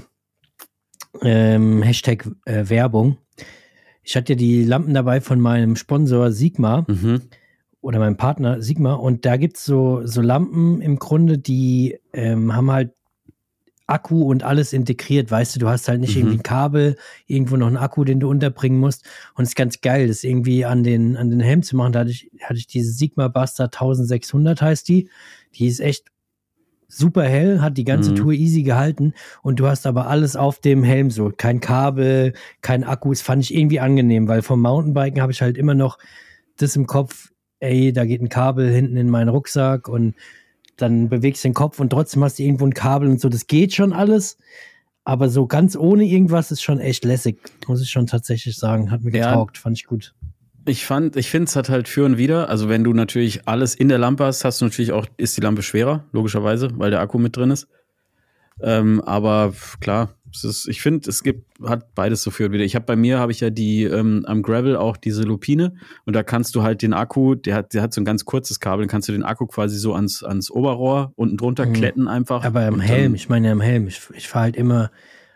ähm, Hashtag äh, Werbung. Ich hatte ja die Lampen dabei von meinem Sponsor Sigma Mhm. oder meinem Partner Sigma und da gibt's so, so Lampen im Grunde, die ähm, haben halt Akku und alles integriert, weißt du, du hast halt nicht Mhm. irgendwie ein Kabel, irgendwo noch einen Akku, den du unterbringen musst und es ist ganz geil, das irgendwie an den, an den Helm zu machen. Da hatte ich, hatte ich diese Sigma Buster eintausendsechshundert heißt die, die ist echt super hell, hat die ganze Mhm. Tour easy gehalten und du hast aber alles auf dem Helm so, kein Kabel, kein Akku, das fand ich irgendwie angenehm, weil vom Mountainbiken habe ich halt immer noch das im Kopf, ey, da geht ein Kabel hinten in meinen Rucksack und dann bewegst du den Kopf und trotzdem hast du irgendwo ein Kabel und so, das geht schon alles, aber so ganz ohne irgendwas ist schon echt lässig, muss ich schon tatsächlich sagen, hat mir Ja. getaugt, fand ich gut. Ich fand, ich finde es hat halt für und wider. Also wenn du natürlich alles in der Lampe hast, hast du natürlich auch, ist die Lampe schwerer, logischerweise, weil der Akku mit drin ist. Ähm, aber klar, es ist, ich finde, es gibt, hat beides so für und wider. Ich habe bei mir, habe ich ja die ähm, am Gravel auch diese Lupine und da kannst du halt den Akku, der hat, der hat so ein ganz kurzes Kabel, dann kannst du den Akku quasi so ans, ans Oberrohr unten drunter Mhm. kletten einfach. Aber am Und dann- Helm, ich meine am Helm, ich, ich fahre halt immer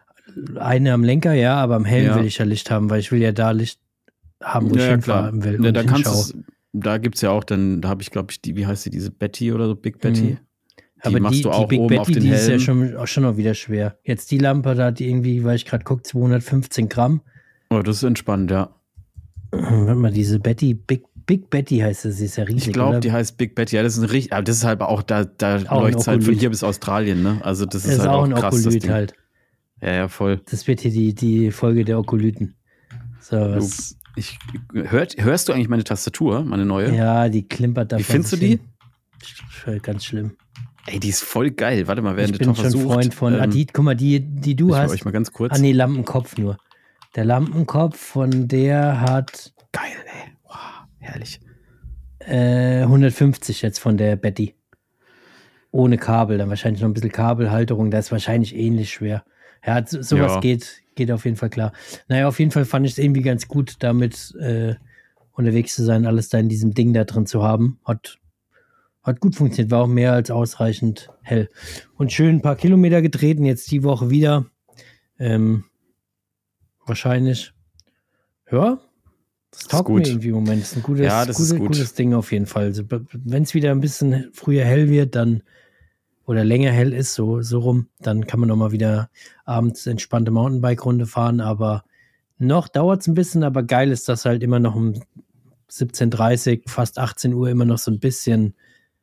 eine am Lenker, ja, aber am Helm Ja. will ich ja Licht haben, weil ich will ja da Licht haben, wo ich Ja, klar. hinfahren will. Ja, und da kannst hinschau. du's, da gibt's ja auch dann, da habe ich glaube ich die, wie heißt sie, diese Betty oder so, Big Betty. Mhm. Aber machst die, du die auch Big oben Betty, auf den die ist ja Helm. schon, auch schon noch wieder schwer. Jetzt die Lampe, da hat die irgendwie, weil ich gerade gucke, zweihundertfünfzehn Gramm. Oh, das ist entspannt, ja. Warte mal, diese Betty, Big, Big Betty heißt sie, sie ist ja riesig, Ich glaube, oder? die heißt Big Betty. Ja, das ist ein richtig, aber das ist halt auch, da, da Auch ein leuchtet halt von Okolyt. hier bis Australien, ne? Also das das ist, ist halt auch auch ein krass, das Okolyt Ding. halt. Ja, ja, voll. Das wird hier die, die Folge der Okolyten. So, was, Ich, hört, hörst du eigentlich meine Tastatur, meine neue? ja, die klimpert da Wie vor findest sich du die? hin. Sch- Ganz schlimm. Ey, die ist voll geil. Warte mal, während Ich der bin Toffer schon sucht. Freund von, ähm, ah, die, guck mal, die, die du ich hast. euch mal ganz kurz. Ah, nee, Lampenkopf nur. Der Lampenkopf von der hat Geil, ey. Wow, herrlich. äh, hundertfünfzig jetzt von der Betty. Ohne Kabel, dann wahrscheinlich noch ein bisschen Kabelhalterung, da ist wahrscheinlich ähnlich schwer. Ja, so, sowas Ja. geht, geht auf jeden Fall klar. Naja, auf jeden Fall fand ich es irgendwie ganz gut, damit äh, unterwegs zu sein, alles da in diesem Ding da drin zu haben. Hat, hat gut funktioniert, war auch mehr als ausreichend hell. Und schön ein paar Kilometer getreten, jetzt die Woche wieder. Ähm, wahrscheinlich. Ja, das taugt gut. mir irgendwie im Moment. Das ist ein gutes, Ja, das ist gute, gut. gutes Ding auf jeden Fall. Also, wenn es wieder ein bisschen früher hell wird, dann oder länger hell ist, so, so rum, dann kann man noch mal wieder abends entspannte Mountainbike-Runde fahren, aber noch dauert es ein bisschen, aber geil ist, dass halt immer noch um siebzehn Uhr dreißig, fast achtzehn Uhr immer noch so ein bisschen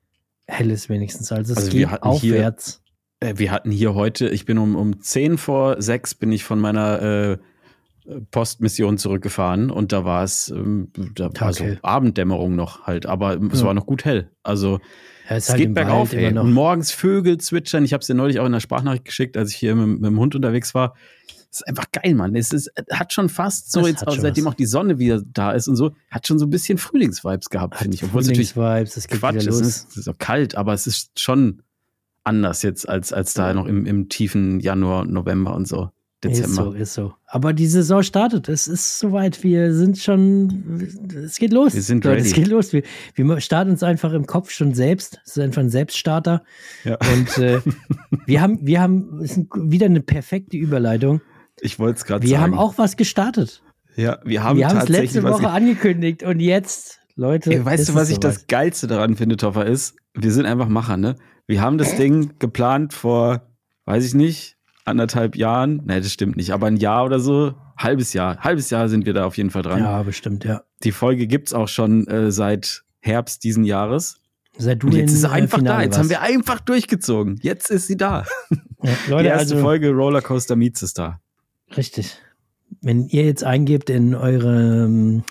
hell ist wenigstens. Also es Also wir geht hatten hier- aufwärts. Äh, Wir hatten hier heute, ich bin um, um zehn vor sechs bin ich von meiner äh, Postmission zurückgefahren und da war es ähm, da war so Taghell. Abenddämmerung noch halt, aber es Ja. war noch gut hell. Also Ja, es geht bergauf, ey. Und morgens Vögel zwitschern. Ich habe es dir neulich auch in der Sprachnachricht geschickt, als ich hier mit, mit dem Hund unterwegs war. Es ist einfach geil, Mann. Es ist, hat schon fast so, Das jetzt hat auch, schon seitdem was. auch die Sonne wieder da ist und so, hat schon so ein bisschen Frühlingsvibes gehabt, finde ich. Obwohl es natürlich Frühlingsvibes, es geht Quatsch wieder ist. los. Es ist auch kalt, aber es ist schon anders jetzt als, als da noch im, im tiefen Januar, November und so. Ist so, Dezember. ist so. Aber die Saison startet. Es ist soweit. Wir sind schon, es geht los. Wir sind Leute, ready. Es geht los. Wir, wir starten uns einfach im Kopf schon selbst. Es ist einfach ein Selbststarter. Ja. Und äh, wir haben, wir haben, es ist wieder eine perfekte Überleitung. Ich wollte es gerade Wir sagen. haben auch was gestartet. ja, wir haben Wir haben es tatsächlich letzte was Woche ge- angekündigt und jetzt, Leute. Ey, weißt ist du, was es ich das soweit. Geilste daran finde, Toffer, ist? Wir sind einfach Macher, ne? Wir haben das Ding geplant vor, weiß ich nicht, anderthalb Jahren. Ne, das stimmt nicht, aber ein Jahr oder so, halbes Jahr. Halbes Jahr sind wir da auf jeden Fall dran. Ja, bestimmt, ja. Die Folge gibt's auch schon äh, seit Herbst diesen Jahres. Seit du Und jetzt in, ist sie äh, einfach Finale da. Jetzt warst. haben wir einfach durchgezogen. Jetzt ist sie da. Ja, Die Leute, erste also, Folge Rollercoaster Meets ist da. Richtig. Wenn ihr jetzt eingebt in eurem,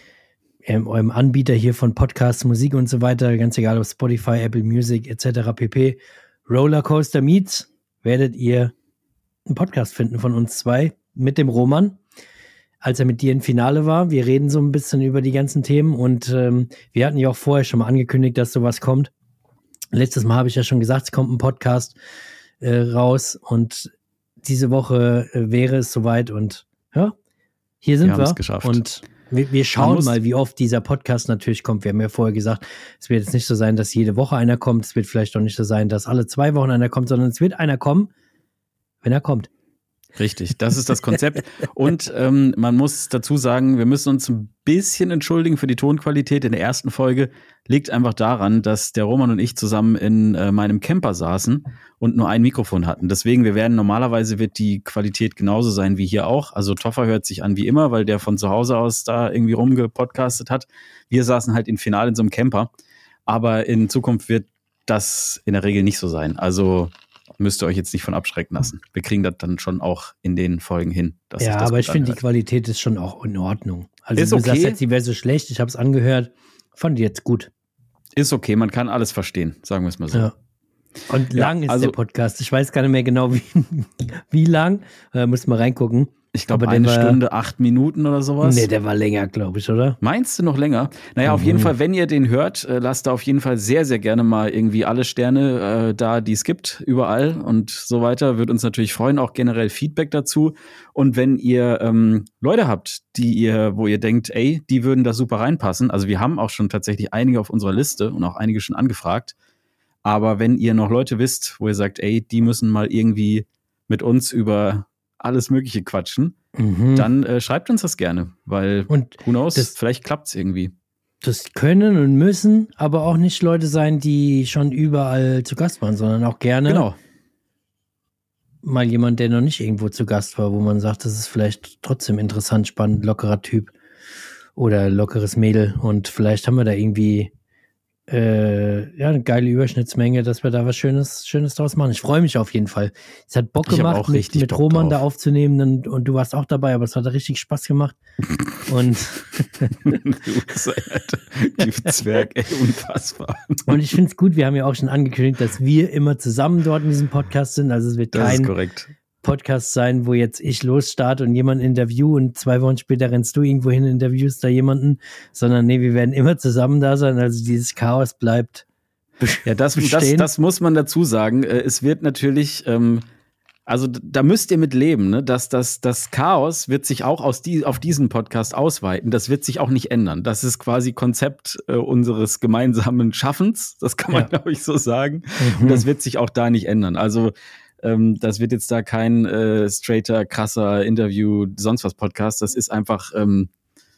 in eurem Anbieter hier von Podcasts, Musik und so weiter, ganz egal ob Spotify, Apple Music et cetera pp, Rollercoaster Meets, werdet ihr einen Podcast finden von uns zwei mit dem Roman. als er mit dir im Finale war. Wir reden so ein bisschen über die ganzen Themen und ähm, wir hatten ja auch vorher schon mal angekündigt, dass sowas kommt. Letztes Mal habe ich ja schon gesagt, es kommt ein Podcast äh, raus und diese Woche äh, wäre es soweit und ja, hier sind wir. Wir haben es geschafft. Und wir, wir schauen mal, wie oft dieser Podcast natürlich kommt. Wir haben ja vorher gesagt, es wird jetzt nicht so sein, dass jede Woche einer kommt. Es wird vielleicht auch nicht so sein, dass alle zwei Wochen einer kommt, sondern es wird einer kommen, wenn er kommt. Richtig, das ist das Konzept. Und ähm, man muss dazu sagen, wir müssen uns ein bisschen entschuldigen für die Tonqualität in der ersten Folge. Liegt einfach daran, dass der Roman und ich zusammen in äh, meinem Camper saßen und nur ein Mikrofon hatten. Deswegen, wir werden normalerweise wird die Qualität genauso sein wie hier auch. Also Toffer hört sich an wie immer, weil der von zu Hause aus da irgendwie rumgepodcastet hat. Wir saßen halt im Finale in so einem Camper. Aber in Zukunft wird das in der Regel nicht so sein. Also müsst ihr euch jetzt nicht von abschrecken lassen. Wir kriegen das dann schon auch in den Folgen hin. Dass ja, sich das aber ich finde, die anhört. Qualität ist schon auch in Ordnung. Also Ist du okay. sagst jetzt, die wäre so schlecht, ich habe es angehört, fand die jetzt gut. Ist okay, man kann alles verstehen, sagen wir es mal so. Ja. Und Ja, lang ist also- der Podcast. Ich weiß gar nicht mehr genau, wie, wie lang. Da muss man reingucken. Ich glaube, Aber der eine war- Stunde, acht Minuten oder sowas. Nee, der war länger, glaube ich, oder? Meinst du noch länger? Naja, auf Mhm. jeden Fall, wenn ihr den hört, äh, lasst da auf jeden Fall sehr, sehr gerne mal irgendwie alle Sterne äh, da, die es gibt, überall und so weiter. Würde uns natürlich freuen, auch generell Feedback dazu. Und wenn ihr ähm, Leute habt, die ihr, wo ihr denkt, ey, die würden da super reinpassen. Also wir haben auch schon tatsächlich einige auf unserer Liste und auch einige schon angefragt. Aber wenn ihr noch Leute wisst, wo ihr sagt, ey, die müssen mal irgendwie mit uns über alles Mögliche quatschen, Mhm. dann äh, schreibt uns das gerne, weil Und who knows, das- vielleicht klappt's irgendwie. das können und müssen aber auch nicht Leute sein, die schon überall zu Gast waren, sondern auch gerne Genau. mal jemand, der noch nicht irgendwo zu Gast war, wo man sagt, das ist vielleicht trotzdem interessant, spannend, lockerer Typ oder lockeres Mädel und vielleicht haben wir da irgendwie äh, ja, eine geile Überschnittsmenge, dass wir da was Schönes, Schönes draus machen. Ich freue mich auf jeden Fall. Es hat Bock Ich hab gemacht, auch mit, richtig mit Bock Roman drauf. da aufzunehmen und, und du warst auch dabei, aber es hat richtig Spaß gemacht. Und, Du seid die Zwerg, ey, unfassbar. und ich finde es gut, wir haben ja auch schon angekündigt, dass wir immer zusammen dort in diesem Podcast sind. Also es wird Das ist kein korrekt. Podcast sein, wo jetzt ich losstarte und jemanden interview und zwei Wochen später rennst du irgendwo hin, interviewst da jemanden, sondern nee, wir werden immer zusammen da sein. Also dieses Chaos bleibt Ja, das, das, bestehen. das muss man dazu sagen. Äh, Es wird natürlich, ähm, also d- da müsst ihr mit leben, ne? Dass das, das Chaos wird sich auch aus die, auf diesen Podcast ausweiten. Das wird sich auch nicht ändern. Das ist quasi Konzept äh, unseres gemeinsamen Schaffens. Das kann man, Ja. glaube ich, so sagen. Mhm. Und das wird sich auch da nicht ändern. Also ähm, das wird jetzt da kein äh, straighter, krasser Interview, sonst was Podcast. Das ist einfach, ähm,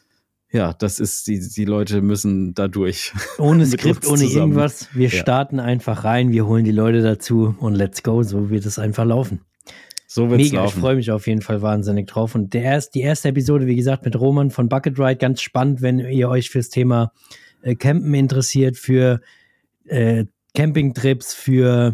ja, das ist, die, die Leute müssen da durch. Ohne mit Skript, uns ohne zusammen. irgendwas. Wir Ja. starten einfach rein, wir holen die Leute dazu und let's go. So wird es einfach laufen. So wird's Mega, laufen. ich freue mich auf jeden Fall wahnsinnig drauf. Und der erst, die erste Episode, wie gesagt, mit Roman von Bucket Ride, ganz spannend, wenn ihr euch fürs Thema äh, Campen interessiert, für äh, Campingtrips, für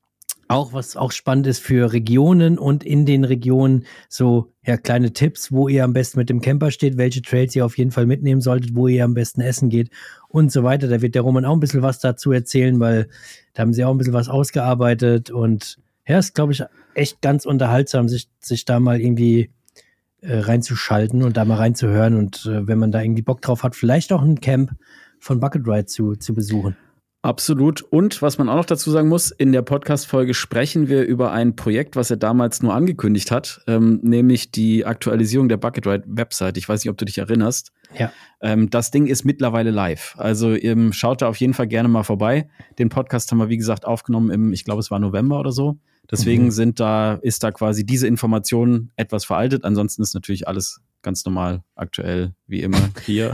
auch, was auch spannend ist, für Regionen und in den Regionen so ja kleine Tipps, wo ihr am besten mit dem Camper steht, welche Trails ihr auf jeden Fall mitnehmen solltet, wo ihr am besten essen geht und so weiter. Da wird der Roman auch ein bisschen was dazu erzählen, weil da haben sie auch ein bisschen was ausgearbeitet und ja, ist, glaube ich, echt ganz unterhaltsam, sich, sich da mal irgendwie äh, reinzuschalten und da mal reinzuhören und äh, wenn man da irgendwie Bock drauf hat, vielleicht auch ein Camp von Bucket Ride zu, zu besuchen. Absolut. Und was man auch noch dazu sagen muss, in der Podcast-Folge sprechen wir über ein Projekt, was er damals nur angekündigt hat, ähm, nämlich die Aktualisierung der Bucket Ride-Website. Ich weiß nicht, ob du dich erinnerst. Ja. Ähm, das Ding ist mittlerweile live. Also ähm, schaut da auf jeden Fall gerne mal vorbei. Den Podcast haben wir, wie gesagt, aufgenommen im, ich glaube, es war November oder so. Deswegen Mhm. sind da, ist da quasi diese Information etwas veraltet. Ansonsten ist natürlich alles ganz normal, aktuell, wie immer hier.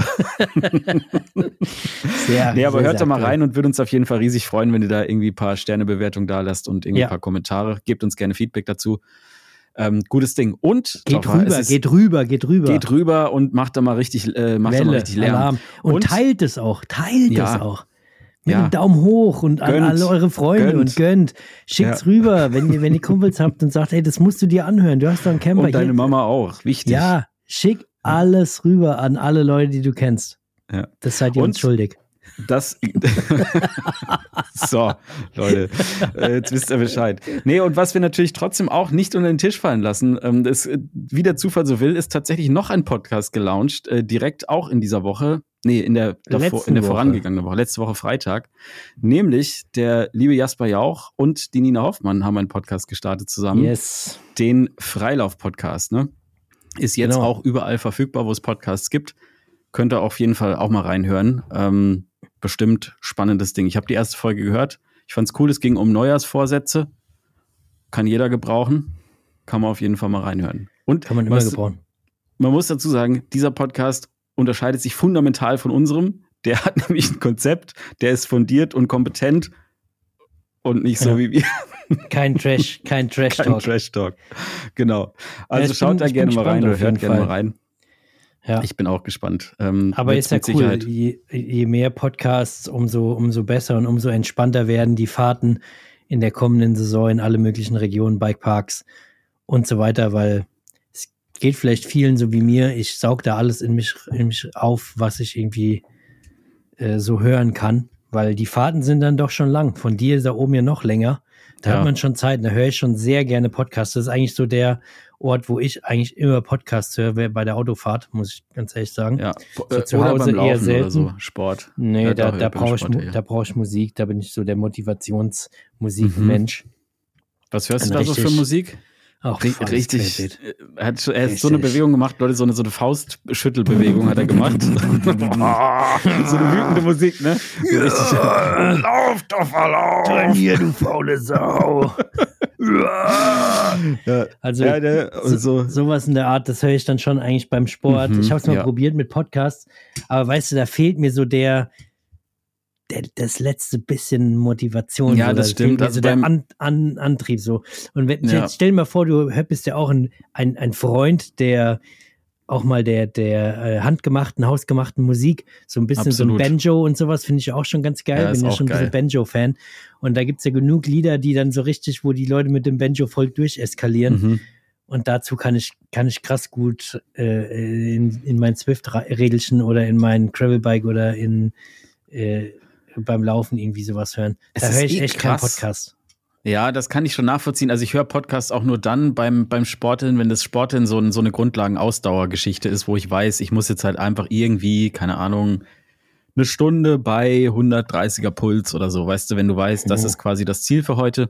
Sehr, Nee, aber sehr, hört da sehr mal aktuell. rein und würde uns auf jeden Fall riesig freuen, wenn ihr da irgendwie ein paar Sternebewertungen da lasst und irgendwie Ja. ein paar Kommentare. Gebt uns gerne Feedback dazu. Ähm, gutes Ding. Und Geht Toffer, rüber, es ist, geht rüber, geht rüber. geht rüber und macht da mal richtig, äh, macht da mal Welle, richtig Lärm. Alarm. Und, Und- teilt es auch, teilt Ja. es auch. Mit Ja. einem Daumen hoch und an Gönnt. alle eure Freunde Gönnt. und gönnt. Schickt's Ja. rüber, wenn ihr, wenn ihr Kumpels habt und sagt, ey, das musst du dir anhören. Du hast doch einen Camper Und deine hier. Mama auch. Wichtig. Ja, schick alles rüber an alle Leute, die du kennst. Ja. Das seid ihr Und- uns schuldig. Das. So, Leute, äh, jetzt wisst ihr Bescheid. Nee, und was wir natürlich trotzdem auch nicht unter den Tisch fallen lassen, ähm, das, wie der Zufall so will, ist tatsächlich noch ein Podcast gelauncht, äh, direkt auch in dieser Woche. Nee, in der, davor, in der vorangegangenen Woche, letzte Woche Freitag. Nämlich der liebe Jasper Jauch und die Nina Hoffmann haben einen Podcast gestartet zusammen. Yes. Den Freilauf-Podcast, ne? Ist jetzt Genau. auch überall verfügbar, wo es Podcasts gibt. Könnt ihr auf jeden Fall auch mal reinhören. Ähm, bestimmt spannendes Ding. Ich habe die erste Folge gehört. Ich fand's cool, es ging um Neujahrsvorsätze. Kann jeder gebrauchen. Kann man auf jeden Fall mal reinhören. Und Kann man immer was, gebrauchen. man muss dazu sagen, dieser Podcast unterscheidet sich fundamental von unserem. Der hat nämlich ein Konzept, der ist fundiert und kompetent und nicht so Ja. wie wir. Kein Trash, kein Trash-Talk. Kein Trash-Talk. Genau. Also Ja, ich schaut bin- da ich gerne bin mal rein gespannt oder auf hört jeden gerne mal Fall. rein. Ja. Ich bin auch gespannt. Ähm, Aber wird's ist ja mit cool, Sicherheit. je, je mehr Podcasts, umso, umso besser und umso entspannter werden die Fahrten in der kommenden Saison in alle möglichen Regionen, Bikeparks und so weiter, weil es geht vielleicht vielen so wie mir, ich saug da alles in mich, in mich auf, was ich irgendwie äh, so hören kann, weil die Fahrten sind dann doch schon lang. Von dir ist da oben ja noch länger. Da Ja. hat man schon Zeit, da höre ich schon sehr gerne Podcasts. Das ist eigentlich so der Ort, wo ich eigentlich immer Podcasts höre, wär bei der Autofahrt, muss ich ganz ehrlich sagen. Ja. So Äh, zu oder Hause beim eher Laufen oder selten. so. Sport. Nee, Ja, da, doch, da ich bin brauche ich, Sport, Mu- ja. da brauch ich Musik, da bin ich so der Motivationsmusikmensch. Was hörst du Ein da so für richtig- Musik? Auch Ri- volles Richtig. Querbeet. äh, Er hat, er hat so eine Richtig. Bewegung gemacht, Leute, so eine, so eine Faustschüttelbewegung hat er gemacht. So eine wütende Musik, ne? So richtig. Lauf doch mal lauf! Trainier, du faule Sau. Ja, Also ja, der, und so. sowas in der Art, das höre ich dann schon eigentlich beim Sport. Mhm, ich habe es mal ja. probiert mit Podcasts, aber weißt du, da fehlt mir so der, der das letzte bisschen Motivation. Ja, so. das Da stimmt. fehlt mir Also so der beim- An, An, Antrieb so. Und wenn, Ja. jetzt stell dir mal vor, du bist ja auch ein, ein, ein Freund, der auch mal der, der äh, handgemachten, hausgemachten Musik, so ein bisschen Absolut. so ein Banjo und sowas finde ich auch schon ganz geil. Ja, ist Bin ja auch schon ein geil. bisschen Banjo-Fan. Und da gibt's ja genug Lieder, die dann so richtig, wo die Leute mit dem Banjo voll durcheskalieren. Mhm. Und dazu kann ich, kann ich krass gut äh, in, in mein Swift-Regelchen oder in mein Gravelbike oder in äh, beim Laufen irgendwie sowas hören. Es Da ist höre ich eh echt keinen krass. Podcast. Ja, das kann ich schon nachvollziehen. Also ich höre Podcasts auch nur dann beim, beim Sporteln, wenn das Sporteln so, ein, so eine Grundlagen-Ausdauergeschichte ist, wo ich weiß, ich muss jetzt halt einfach irgendwie, keine Ahnung, eine Stunde bei hundertdreißiger Puls oder so. Weißt du, wenn du weißt, das Mhm. ist quasi das Ziel für heute,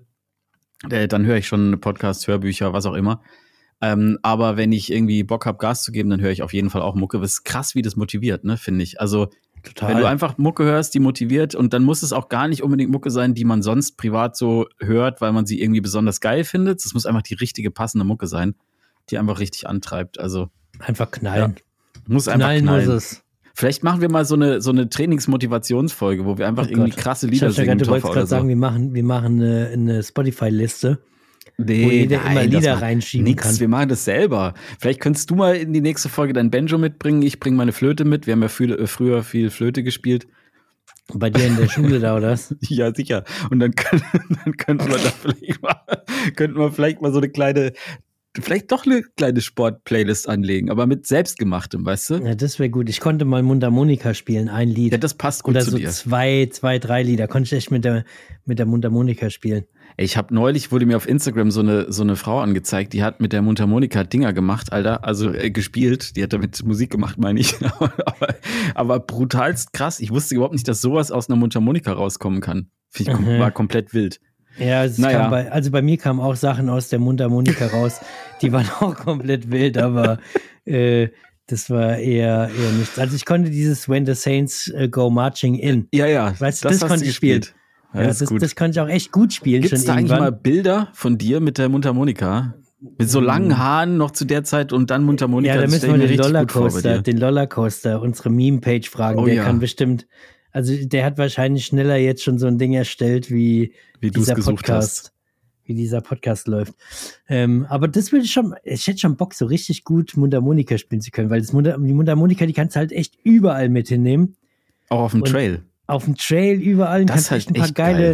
äh, dann höre ich schon Podcasts, Hörbücher, was auch immer. Ähm, aber wenn ich irgendwie Bock habe, Gas zu geben, dann höre ich auf jeden Fall auch Mucke. Das ist krass, wie das motiviert, ne, finde ich. Also Total. wenn du einfach Mucke hörst, die motiviert, und dann muss es auch gar nicht unbedingt Mucke sein, die man sonst privat so hört, weil man sie irgendwie besonders geil findet. Es muss einfach die richtige, passende Mucke sein, die einfach richtig antreibt. Also Einfach knallen. muss einfach Knallen knallen. muss es. Vielleicht machen wir mal so eine, so eine Trainingsmotivationsfolge, wo wir einfach Oh irgendwie Gott. krasse Ich Lieder hab ja singen. grad, du wolltest Toffer oder gerade so. sagen, wir machen, wir machen eine, eine Spotify-Liste, Nee, wo jeder nein, immer das Lieder macht reinschieben nix. kann. Wir machen das selber. Vielleicht könntest du mal in die nächste Folge dein Banjo mitbringen. Ich bringe meine Flöte mit. Wir haben ja viel, äh, früher viel Flöte gespielt. Bei dir in der Schule da, oder was? Ja, sicher. Und dann, können, dann könnten wir da vielleicht mal, könnten wir vielleicht mal so eine kleine, vielleicht doch eine kleine Sport-Playlist anlegen, aber mit selbstgemachtem, weißt du? Ja, das wäre gut. Ich konnte mal Mundharmonika spielen, ein Lied. Ja, das passt gut Oder zu so dir. zwei, zwei, drei Lieder. Konnte ich echt mit der, mit der Mundharmonika spielen. Ey, ich habe neulich, wurde mir auf Instagram so eine, so eine Frau angezeigt, die hat mit der Mundharmonika Dinger gemacht, Alter, also äh, gespielt. Die hat damit Musik gemacht, meine ich. aber, aber brutalst krass. Ich wusste überhaupt nicht, dass sowas aus einer Mundharmonika rauskommen kann. Find ich, kom Mhm. war komplett wild. Ja, es Naja. kam bei, also bei mir kamen auch Sachen aus der Mundharmonika raus, die waren auch komplett wild, aber äh, das war eher, eher nichts. Also ich konnte dieses When the Saints äh, Go Marching In. Ja, ja, Weißt du, das hast konnte du ich spielen. gespielt. Ja, Ja, ist das, gut. das konnte ich auch echt gut spielen. Gibt es schon da eigentlich mal irgendwann. Bilder von dir mit der Mundharmonika? Mit so langen Haaren noch zu der Zeit und dann Mundharmonika? Ja, da Das müssen stell wir ich mir den richtig gut vor bei Rollercoaster, dir. den Rollercoaster, unsere Meme-Page fragen. Oh der ja. kann bestimmt, also der hat wahrscheinlich schneller jetzt schon so ein Ding erstellt, wie, Wie du's dieser gesucht Podcast. hast. Wie dieser Podcast läuft. Ähm, aber das will ich schon, ich hätte schon Bock, so richtig gut Mundharmonika spielen zu können, weil das Mund, die Mundharmonika, die kannst du halt echt überall mit hinnehmen. Auch auf dem Und Trail. Auf dem Trail überall, Das kannst ist du echt halt ein paar echt geile, geil.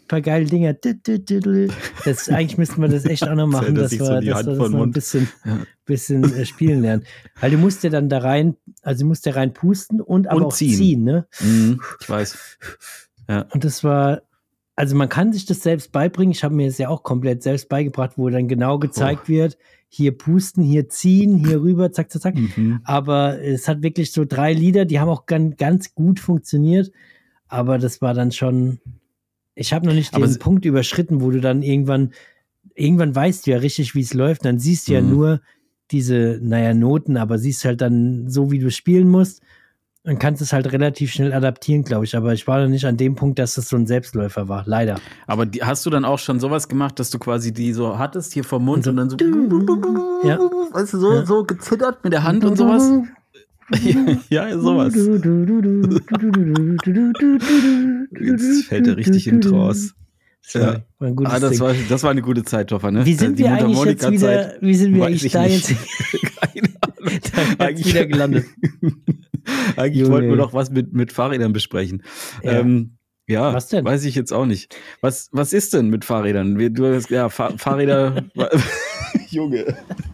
paar geile Dinger. Das, eigentlich müssten wir das echt auch noch machen, dass wir, so dass wir das noch ein bisschen, ja. bisschen äh, spielen lernen. Weil du musst ja dann da rein, also du musst ja rein pusten und aber und auch ziehen, ziehen ne? Mhm, ich weiß. Ja. Und das war, also man kann sich das selbst beibringen. Ich habe mir das ja auch komplett selbst beigebracht, wo dann genau gezeigt oh. wird, hier pusten, hier ziehen, hier rüber, zack, zack, zack. Mhm. Aber es hat wirklich so drei Lieder, die haben auch ganz, ganz gut funktioniert. Aber das war dann schon, ich habe noch nicht den aber Punkt überschritten, wo du dann irgendwann, irgendwann weißt du ja richtig, wie es läuft. Dann siehst du ja mhm. nur diese, naja, Noten, aber siehst halt dann so, wie du spielen musst. Und kannst es halt relativ schnell adaptieren, glaube ich. Aber ich war noch nicht an dem Punkt, dass das so ein Selbstläufer war, leider. Aber die, hast du dann auch schon sowas gemacht, dass du quasi die so hattest hier vom Mund und, so, und dann so, ja. weißt du, so, ja. so gezittert mit der Hand und sowas? Ja, sowas. Jetzt fällt er richtig in Trance. Das war, ja. war ein gutes ah, das, Ding. war, das war eine gute Zeit, Toffer, ne? Wie sind die wir eigentlich jetzt wieder, wie sind wir eigentlich da jetzt, Keine Ahnung. da jetzt wieder gelandet? Eigentlich Junge. wollten wir doch was mit, mit Fahrrädern besprechen. Ja. Ähm, ja, was denn? Weiß ich jetzt auch nicht. Was, was ist denn mit Fahrrädern? Wir, du hast, ja, Fahr- Fahrräder. Junge.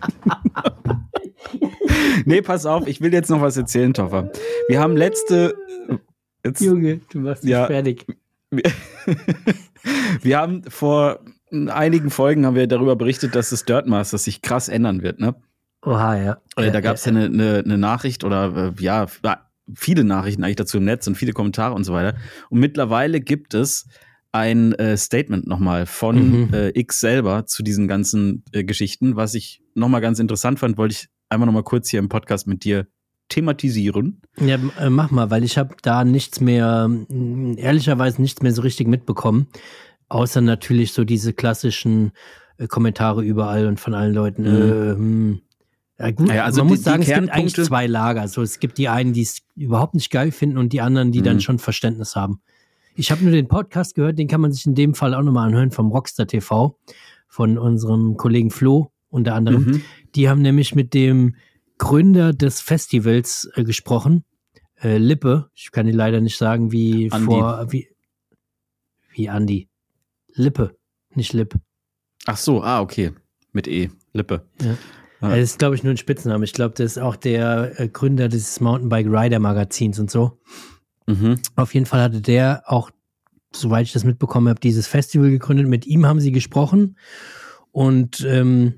Nee, pass auf, ich will jetzt noch was erzählen, Toffer. Wir haben letzte. Jetzt, Junge, du machst dich ja, fertig. Wir, wir haben vor einigen Folgen haben wir darüber berichtet, dass das Dirt Masters sich krass ändern wird, ne? Oha, ja. Äh, da gab es ja eine, eine, eine Nachricht oder äh, ja, viele Nachrichten eigentlich dazu im Netz und viele Kommentare und so weiter. Und mittlerweile gibt es ein äh, Statement nochmal von mhm. äh, X selber zu diesen ganzen äh, Geschichten. Was ich nochmal ganz interessant fand, wollte ich einfach nochmal kurz hier im Podcast mit dir thematisieren. Ja, äh, mach mal, weil ich habe da nichts mehr, ehrlicherweise nichts mehr so richtig mitbekommen. Außer natürlich so diese klassischen äh, Kommentare überall und von allen Leuten. Mhm. Äh, hm. Ja, gut, ja, also man die, muss sagen, es gibt eigentlich zwei Lager. Also es gibt die einen, die es überhaupt nicht geil finden und die anderen, die mhm. dann schon Verständnis haben. Ich habe nur den Podcast gehört, den kann man sich in dem Fall auch nochmal anhören vom Rockstar T V, von unserem Kollegen Flo unter anderem. Mhm. Die haben nämlich mit dem Gründer des Festivals äh, gesprochen, äh, Lippe. Ich kann dir leider nicht sagen, wie Andi. vor, wie, wie Andi. Lippe, nicht Lipp. Ach so, ah, okay. Mit E. Lippe. Ja. Das ist, glaube ich, nur ein Spitzname. Ich glaube, das ist auch der äh, Gründer des Mountainbike Rider Magazins und so. Mhm. Auf jeden Fall hatte der auch, soweit ich das mitbekommen habe, dieses Festival gegründet. Mit ihm haben sie gesprochen und ähm,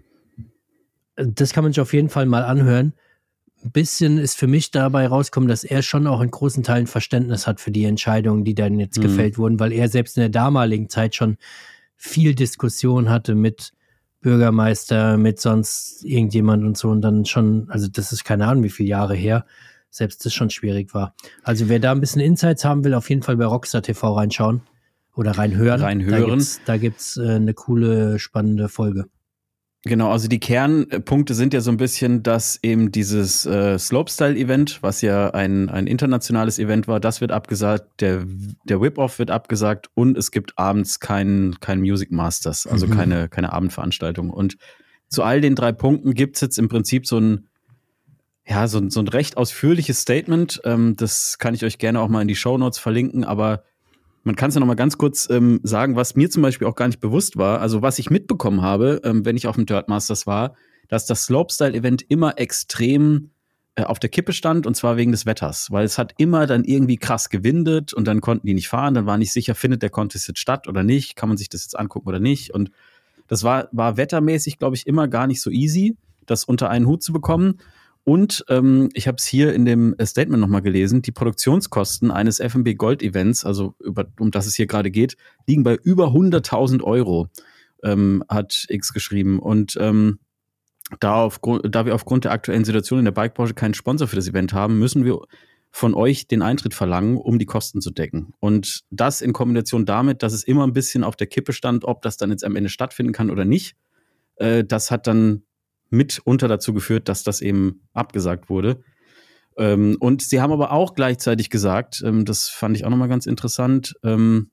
das kann man sich auf jeden Fall mal anhören. Ein bisschen ist für mich dabei rausgekommen, dass er schon auch in großen Teilen Verständnis hat für die Entscheidungen, die dann jetzt mhm. gefällt wurden, weil er selbst in der damaligen Zeit schon viel Diskussion hatte mit Bürgermeister, mit sonst irgendjemand und so und dann schon, also das ist keine Ahnung, wie viele Jahre her, selbst das schon schwierig war. Also wer da ein bisschen Insights haben will, auf jeden Fall bei Rockstar T V reinschauen oder reinhören. Reinhören. Da gibt's, da gibt's äh, eine coole, spannende Folge. Genau, also die Kernpunkte sind ja so ein bisschen, dass eben dieses äh, Slopestyle-Event, was ja ein, ein internationales Event war, das wird abgesagt, der, der Whip-Off wird abgesagt und es gibt abends kein, kein Music Masters, also mhm. keine, keine Abendveranstaltung. Und zu all den drei Punkten gibt's jetzt im Prinzip so ein, ja, so ein, so ein recht ausführliches Statement. Ähm, das kann ich euch gerne auch mal in die Shownotes verlinken, aber man kann es ja noch mal ganz kurz ähm, sagen, was mir zum Beispiel auch gar nicht bewusst war. Also was ich mitbekommen habe, ähm, wenn ich auf dem Dirt Masters war, dass das Slopestyle-Event immer extrem äh, auf der Kippe stand und zwar wegen des Wetters. Weil es hat immer dann irgendwie krass gewindet und dann konnten die nicht fahren. Dann war nicht sicher, findet der Contest jetzt statt oder nicht? Kann man sich das jetzt angucken oder nicht? Und das war, war wettermäßig, glaube ich, immer gar nicht so easy, das unter einen Hut zu bekommen. Und ähm, ich habe es hier in dem Statement nochmal gelesen, die Produktionskosten eines F M B Gold Events, also über, um das es hier gerade geht, liegen bei über hunderttausend Euro, ähm, hat X geschrieben. Und ähm, da, auf, da wir aufgrund der aktuellen Situation in der Bikebranche keinen Sponsor für das Event haben, müssen wir von euch den Eintritt verlangen, um die Kosten zu decken. Und das in Kombination damit, dass es immer ein bisschen auf der Kippe stand, ob das dann jetzt am Ende stattfinden kann oder nicht, äh, das hat dann mitunter dazu geführt, dass das eben abgesagt wurde. Ähm, und sie haben aber auch gleichzeitig gesagt, ähm, das fand ich auch nochmal ganz interessant, ähm,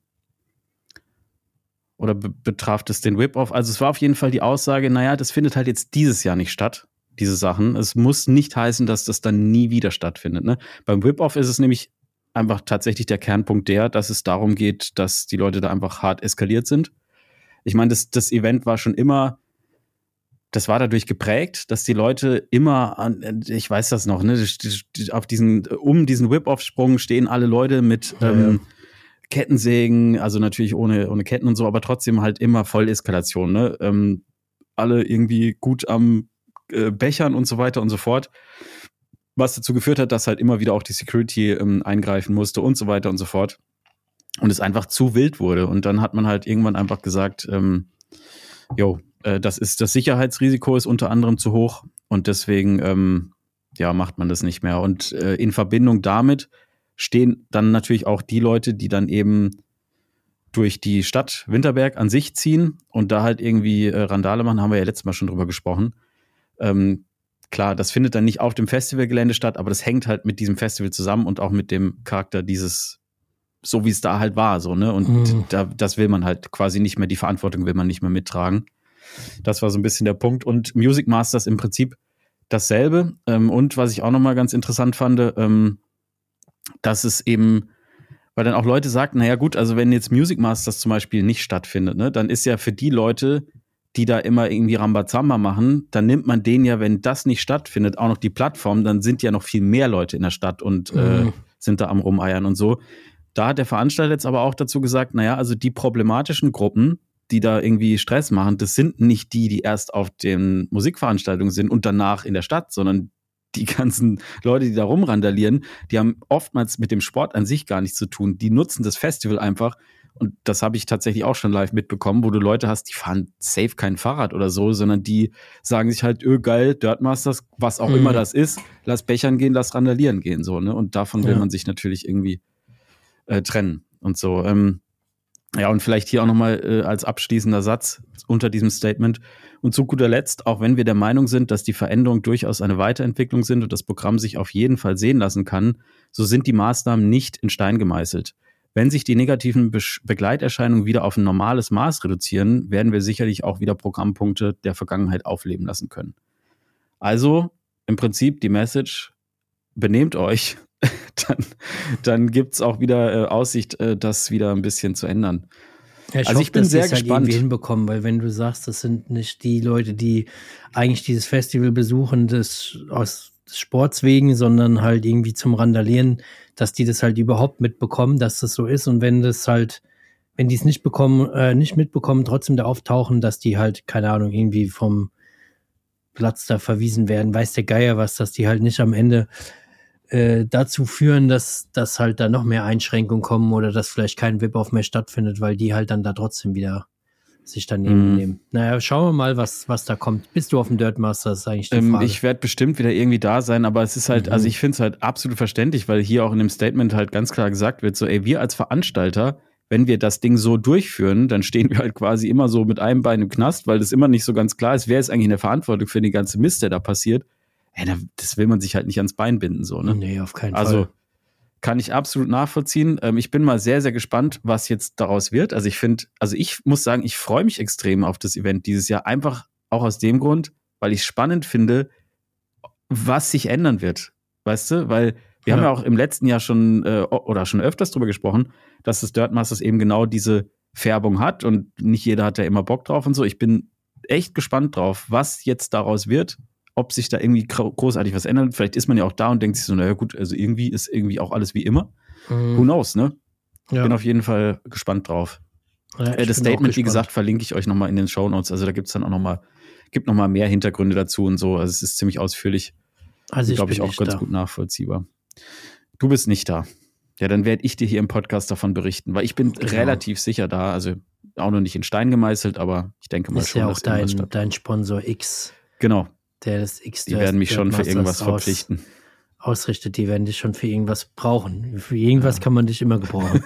oder be- betraf das den Whip-Off, also es war auf jeden Fall die Aussage, naja, das findet halt jetzt dieses Jahr nicht statt, diese Sachen. Es muss nicht heißen, dass das dann nie wieder stattfindet. Ne? Beim Whip-Off ist es nämlich einfach tatsächlich der Kernpunkt der, dass es darum geht, dass die Leute da einfach hart eskaliert sind. Ich meine, das, das Event war schon immer, das war dadurch geprägt, dass die Leute immer, an, ich weiß das noch, ne, auf diesen, um diesen Whip-Off-Sprung stehen alle Leute mit ja, ähm, ja. Kettensägen, also natürlich ohne, ohne Ketten und so, aber trotzdem halt immer voll Eskalation, ne? Ähm, alle irgendwie gut am äh, Bechern und so weiter und so fort. Was dazu geführt hat, dass halt immer wieder auch die Security ähm, eingreifen musste und so weiter und so fort. Und es einfach zu wild wurde. Und dann hat man halt irgendwann einfach gesagt, ähm, jo, äh, das ist, das Sicherheitsrisiko ist unter anderem zu hoch und deswegen, ähm, ja, macht man das nicht mehr. Und äh, in Verbindung damit stehen dann natürlich auch die Leute, die dann eben durch die Stadt Winterberg an sich ziehen und da halt irgendwie äh, Randale machen, haben wir ja letztes Mal schon drüber gesprochen. Ähm, klar, das findet dann nicht auf dem Festivalgelände statt, aber das hängt halt mit diesem Festival zusammen und auch mit dem Charakter dieses, so wie es da halt war, so, ne? Und mhm. da, das will man halt quasi nicht mehr, die Verantwortung will man nicht mehr mittragen. Das war so ein bisschen der Punkt. Und Music Masters im Prinzip dasselbe. Ähm, und was ich auch nochmal ganz interessant fand, ähm, dass es eben, weil dann auch Leute sagten, naja gut, also wenn jetzt Music Masters zum Beispiel nicht stattfindet, ne, dann ist ja für die Leute, die da immer irgendwie Rambazamba machen, dann nimmt man denen ja, wenn das nicht stattfindet, auch noch die Plattform, dann sind ja noch viel mehr Leute in der Stadt und mhm. äh, sind da am Rumeiern und so. Da hat der Veranstalter jetzt aber auch dazu gesagt, naja, also die problematischen Gruppen, die da irgendwie Stress machen, das sind nicht die, die erst auf den Musikveranstaltungen sind und danach in der Stadt, sondern die ganzen Leute, die da rumrandalieren, die haben oftmals mit dem Sport an sich gar nichts zu tun. Die nutzen das Festival einfach. Und das habe ich tatsächlich auch schon live mitbekommen, wo du Leute hast, die fahren safe kein Fahrrad oder so, sondern die sagen sich halt, öh, geil, Dirtmasters, was auch mhm. immer das ist, lass bechern gehen, lass randalieren gehen, so, ne? Und davon will ja. man sich natürlich irgendwie äh, trennen und so. Ähm, ja, und vielleicht hier auch nochmal äh, als abschließender Satz unter diesem Statement. Und zu guter Letzt, auch wenn wir der Meinung sind, dass die Veränderungen durchaus eine Weiterentwicklung sind und das Programm sich auf jeden Fall sehen lassen kann, so sind die Maßnahmen nicht in Stein gemeißelt. Wenn sich die negativen Be- Begleiterscheinungen wieder auf ein normales Maß reduzieren, werden wir sicherlich auch wieder Programmpunkte der Vergangenheit aufleben lassen können. Also im Prinzip die Message, benehmt euch, dann, dann gibt es auch wieder äh, Aussicht, äh, das wieder ein bisschen zu ändern. Ja, ich also hoffe, ich bin dass sehr halt gespannt. Irgendwie hinbekommen, weil wenn du sagst, das sind nicht die Leute, die eigentlich dieses Festival besuchen, das aus des Sports wegen, sondern halt irgendwie zum Randalieren, dass die das halt überhaupt mitbekommen, dass das so ist. Und wenn das halt, wenn die es nicht bekommen, äh, nicht mitbekommen, trotzdem da auftauchen, dass die halt, keine Ahnung, irgendwie vom Platz da verwiesen werden, weiß der Geier was, dass die halt nicht am Ende äh, dazu führen, dass, dass halt da noch mehr Einschränkungen kommen oder dass vielleicht kein Whip-Off mehr stattfindet, weil die halt dann da trotzdem wieder sich daneben mm. nehmen. Naja, schauen wir mal, was, was da kommt. Bist du auf dem Dirtmaster? Das ist eigentlich die Frage. Ähm, ich werde bestimmt wieder irgendwie da sein, aber es ist halt, mhm. also ich finde es halt absolut verständlich, weil hier auch in dem Statement halt ganz klar gesagt wird, so ey, wir als Veranstalter, wenn wir das Ding so durchführen, dann stehen wir halt quasi immer so mit einem Bein im Knast, weil das immer nicht so ganz klar ist, wer ist eigentlich in der Verantwortung für den ganzen Mist, der da passiert. Ey, das will man sich halt nicht ans Bein binden, so, ne? Nee, auf keinen also, Fall. Also kann ich absolut nachvollziehen. Ähm, ich bin mal sehr, sehr gespannt, was jetzt daraus wird. Also ich finde, also ich muss sagen, ich freue mich extrem auf das Event dieses Jahr. Einfach auch aus dem Grund, weil ich spannend finde, was sich ändern wird. Weißt du? Weil wir ja. haben ja auch im letzten Jahr schon äh, oder schon öfters drüber gesprochen, dass das Dirtmasters eben genau diese Färbung hat und nicht jeder hat ja immer Bock drauf und so. Ich bin echt gespannt drauf, was jetzt daraus wird. Ob sich da irgendwie großartig was ändert. Vielleicht ist man ja auch da und denkt sich so, naja gut, also irgendwie ist irgendwie auch alles wie immer. Mhm. Who knows, ne? Ja. Bin auf jeden Fall gespannt drauf. Ja, das Statement, wie gesagt, verlinke ich euch nochmal in den Shownotes. Also da gibt es dann auch nochmal, gibt nochmal mehr Hintergründe dazu und so. Also es ist ziemlich ausführlich. Also ich glaube ich auch ganz da. gut nachvollziehbar. Du bist nicht da. Ja, dann werde ich dir hier im Podcast davon berichten, weil ich bin genau. relativ sicher da. Also auch noch nicht in Stein gemeißelt, aber ich denke mal ist schon, ja auch dass dein, dein Sponsor X. Genau. Der das X die werden mich schon für irgendwas verpflichten. Aus, ausrichtet, die werden dich schon für irgendwas brauchen. Für irgendwas ja. kann man dich immer gebrauchen.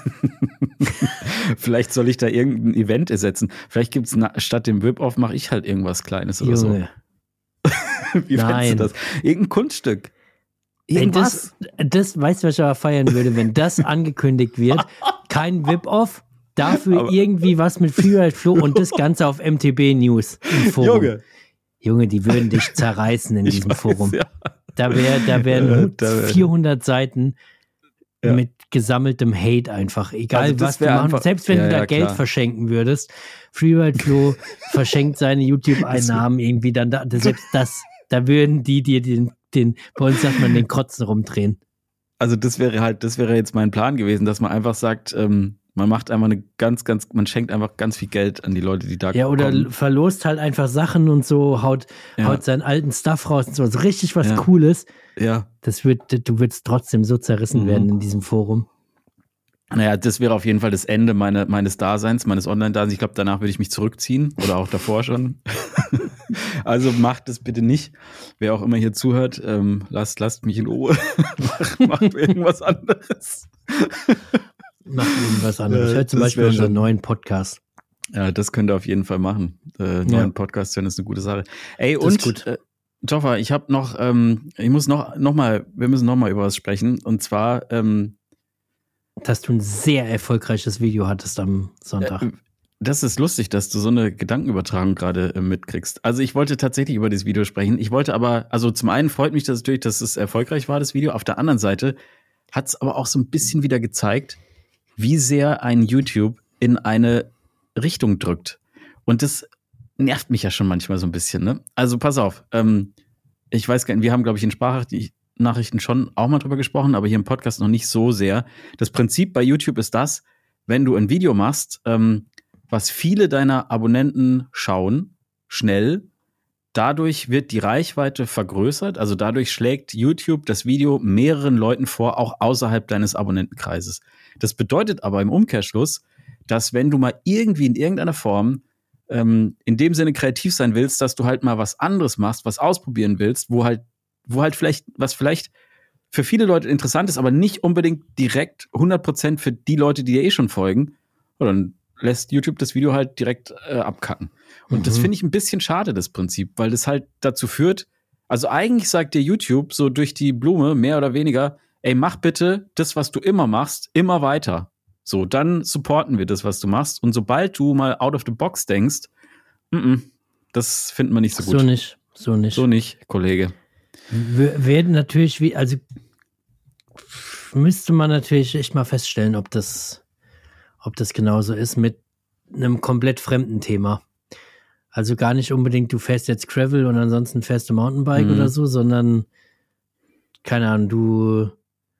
Vielleicht soll ich da irgendein Event ersetzen. Vielleicht gibt es statt dem Whip-Off mache ich halt irgendwas Kleines oder Junge. so. Wie fändest du das? Irgendein Kunststück. Irgendwas. Ey, das, das weißt du, was ich aber feiern würde, wenn das angekündigt wird. Kein Whip-Off, dafür aber irgendwie was mit Freeride Flo und das Ganze auf M T B News im Forum. Junge. Junge, die würden dich zerreißen in diesem weiß, Forum. Ja. Da wären da wär ja, vierhundert Seiten ja. mit gesammeltem Hate einfach. Egal also was du machen, einfach, selbst wenn ja, du da ja, Geld klar. verschenken würdest. Freeride Flo verschenkt seine YouTube-Einnahmen irgendwie dann da, selbst das, da würden die dir den, den, bei uns sagt man, den Kotzen rumdrehen. Also das wäre halt, das wäre jetzt mein Plan gewesen, dass man einfach sagt, ähm, man macht einfach eine ganz, ganz, man schenkt einfach ganz viel Geld an die Leute, die da ja, oder kommen. verlost halt einfach Sachen und so, haut, Ja. haut seinen alten Stuff raus und so, also richtig was Ja. Cooles. Ja. Das wird, du würdest trotzdem so zerrissen Mhm. werden in diesem Forum. Naja, das wäre auf jeden Fall das Ende meine, meines Daseins, meines Online-Daseins. Ich glaube, danach würde ich mich zurückziehen oder auch davor schon. Also macht das bitte nicht. Wer auch immer hier zuhört, ähm, lasst, lasst mich in Ruhe. macht, macht irgendwas anderes. Macht irgendwas anderes. Äh, Hört zum das Beispiel wär unseren schon- neuen Podcast. Ja, das könnt ihr auf jeden Fall machen. Äh, Ja. neuen Podcast hören ist eine gute Sache. Ey, Das und ist gut. Äh, Joffa, ich habe noch, ähm, ich muss noch, noch mal, wir müssen noch mal über was sprechen. Und zwar, ähm, Dass du ein sehr erfolgreiches Video hattest am Sonntag. Äh, das ist lustig, dass du so eine Gedankenübertragung gerade äh, mitkriegst. Also ich wollte tatsächlich über dieses Video sprechen. Ich wollte aber, also zum einen freut mich das natürlich, dass es erfolgreich war, das Video. Auf der anderen Seite hat es aber auch so ein bisschen wieder gezeigt, wie sehr ein YouTube in eine Richtung drückt. Und das nervt mich ja schon manchmal so ein bisschen, ne? Also pass auf, ähm, ich weiß gar nicht, wir haben, glaube ich, in Sprachnachrichten schon auch mal drüber gesprochen, aber hier im Podcast noch nicht so sehr. Das Prinzip bei YouTube ist das, wenn du ein Video machst, ähm, was viele deiner Abonnenten schauen, schnell, dadurch wird die Reichweite vergrößert, also dadurch schlägt YouTube das Video mehreren Leuten vor, auch außerhalb deines Abonnentenkreises. Das bedeutet aber im Umkehrschluss, dass wenn du mal irgendwie in irgendeiner Form ähm, in dem Sinne kreativ sein willst, dass du halt mal was anderes machst, was ausprobieren willst, wo halt, wo halt vielleicht, was vielleicht für viele Leute interessant ist, aber nicht unbedingt direkt hundert Prozent für die Leute, die dir eh schon folgen, dann lässt YouTube das Video halt direkt äh, abkacken. Und Mhm. das finde ich ein bisschen schade, das Prinzip, weil das halt dazu führt, also eigentlich sagt dir YouTube so durch die Blume, mehr oder weniger, ey, mach bitte das, was du immer machst, immer weiter. So, dann supporten wir das, was du machst. Und sobald du mal out of the box denkst, m-m, das finden wir nicht so gut. So nicht, so nicht. So nicht, Kollege. Wir werden natürlich, wie, also müsste man natürlich echt mal feststellen, ob das, ob das genauso ist mit einem komplett fremden Thema. Also gar nicht unbedingt, du fährst jetzt Gravel und ansonsten fährst du Mountainbike Mhm. oder so, sondern, keine Ahnung, du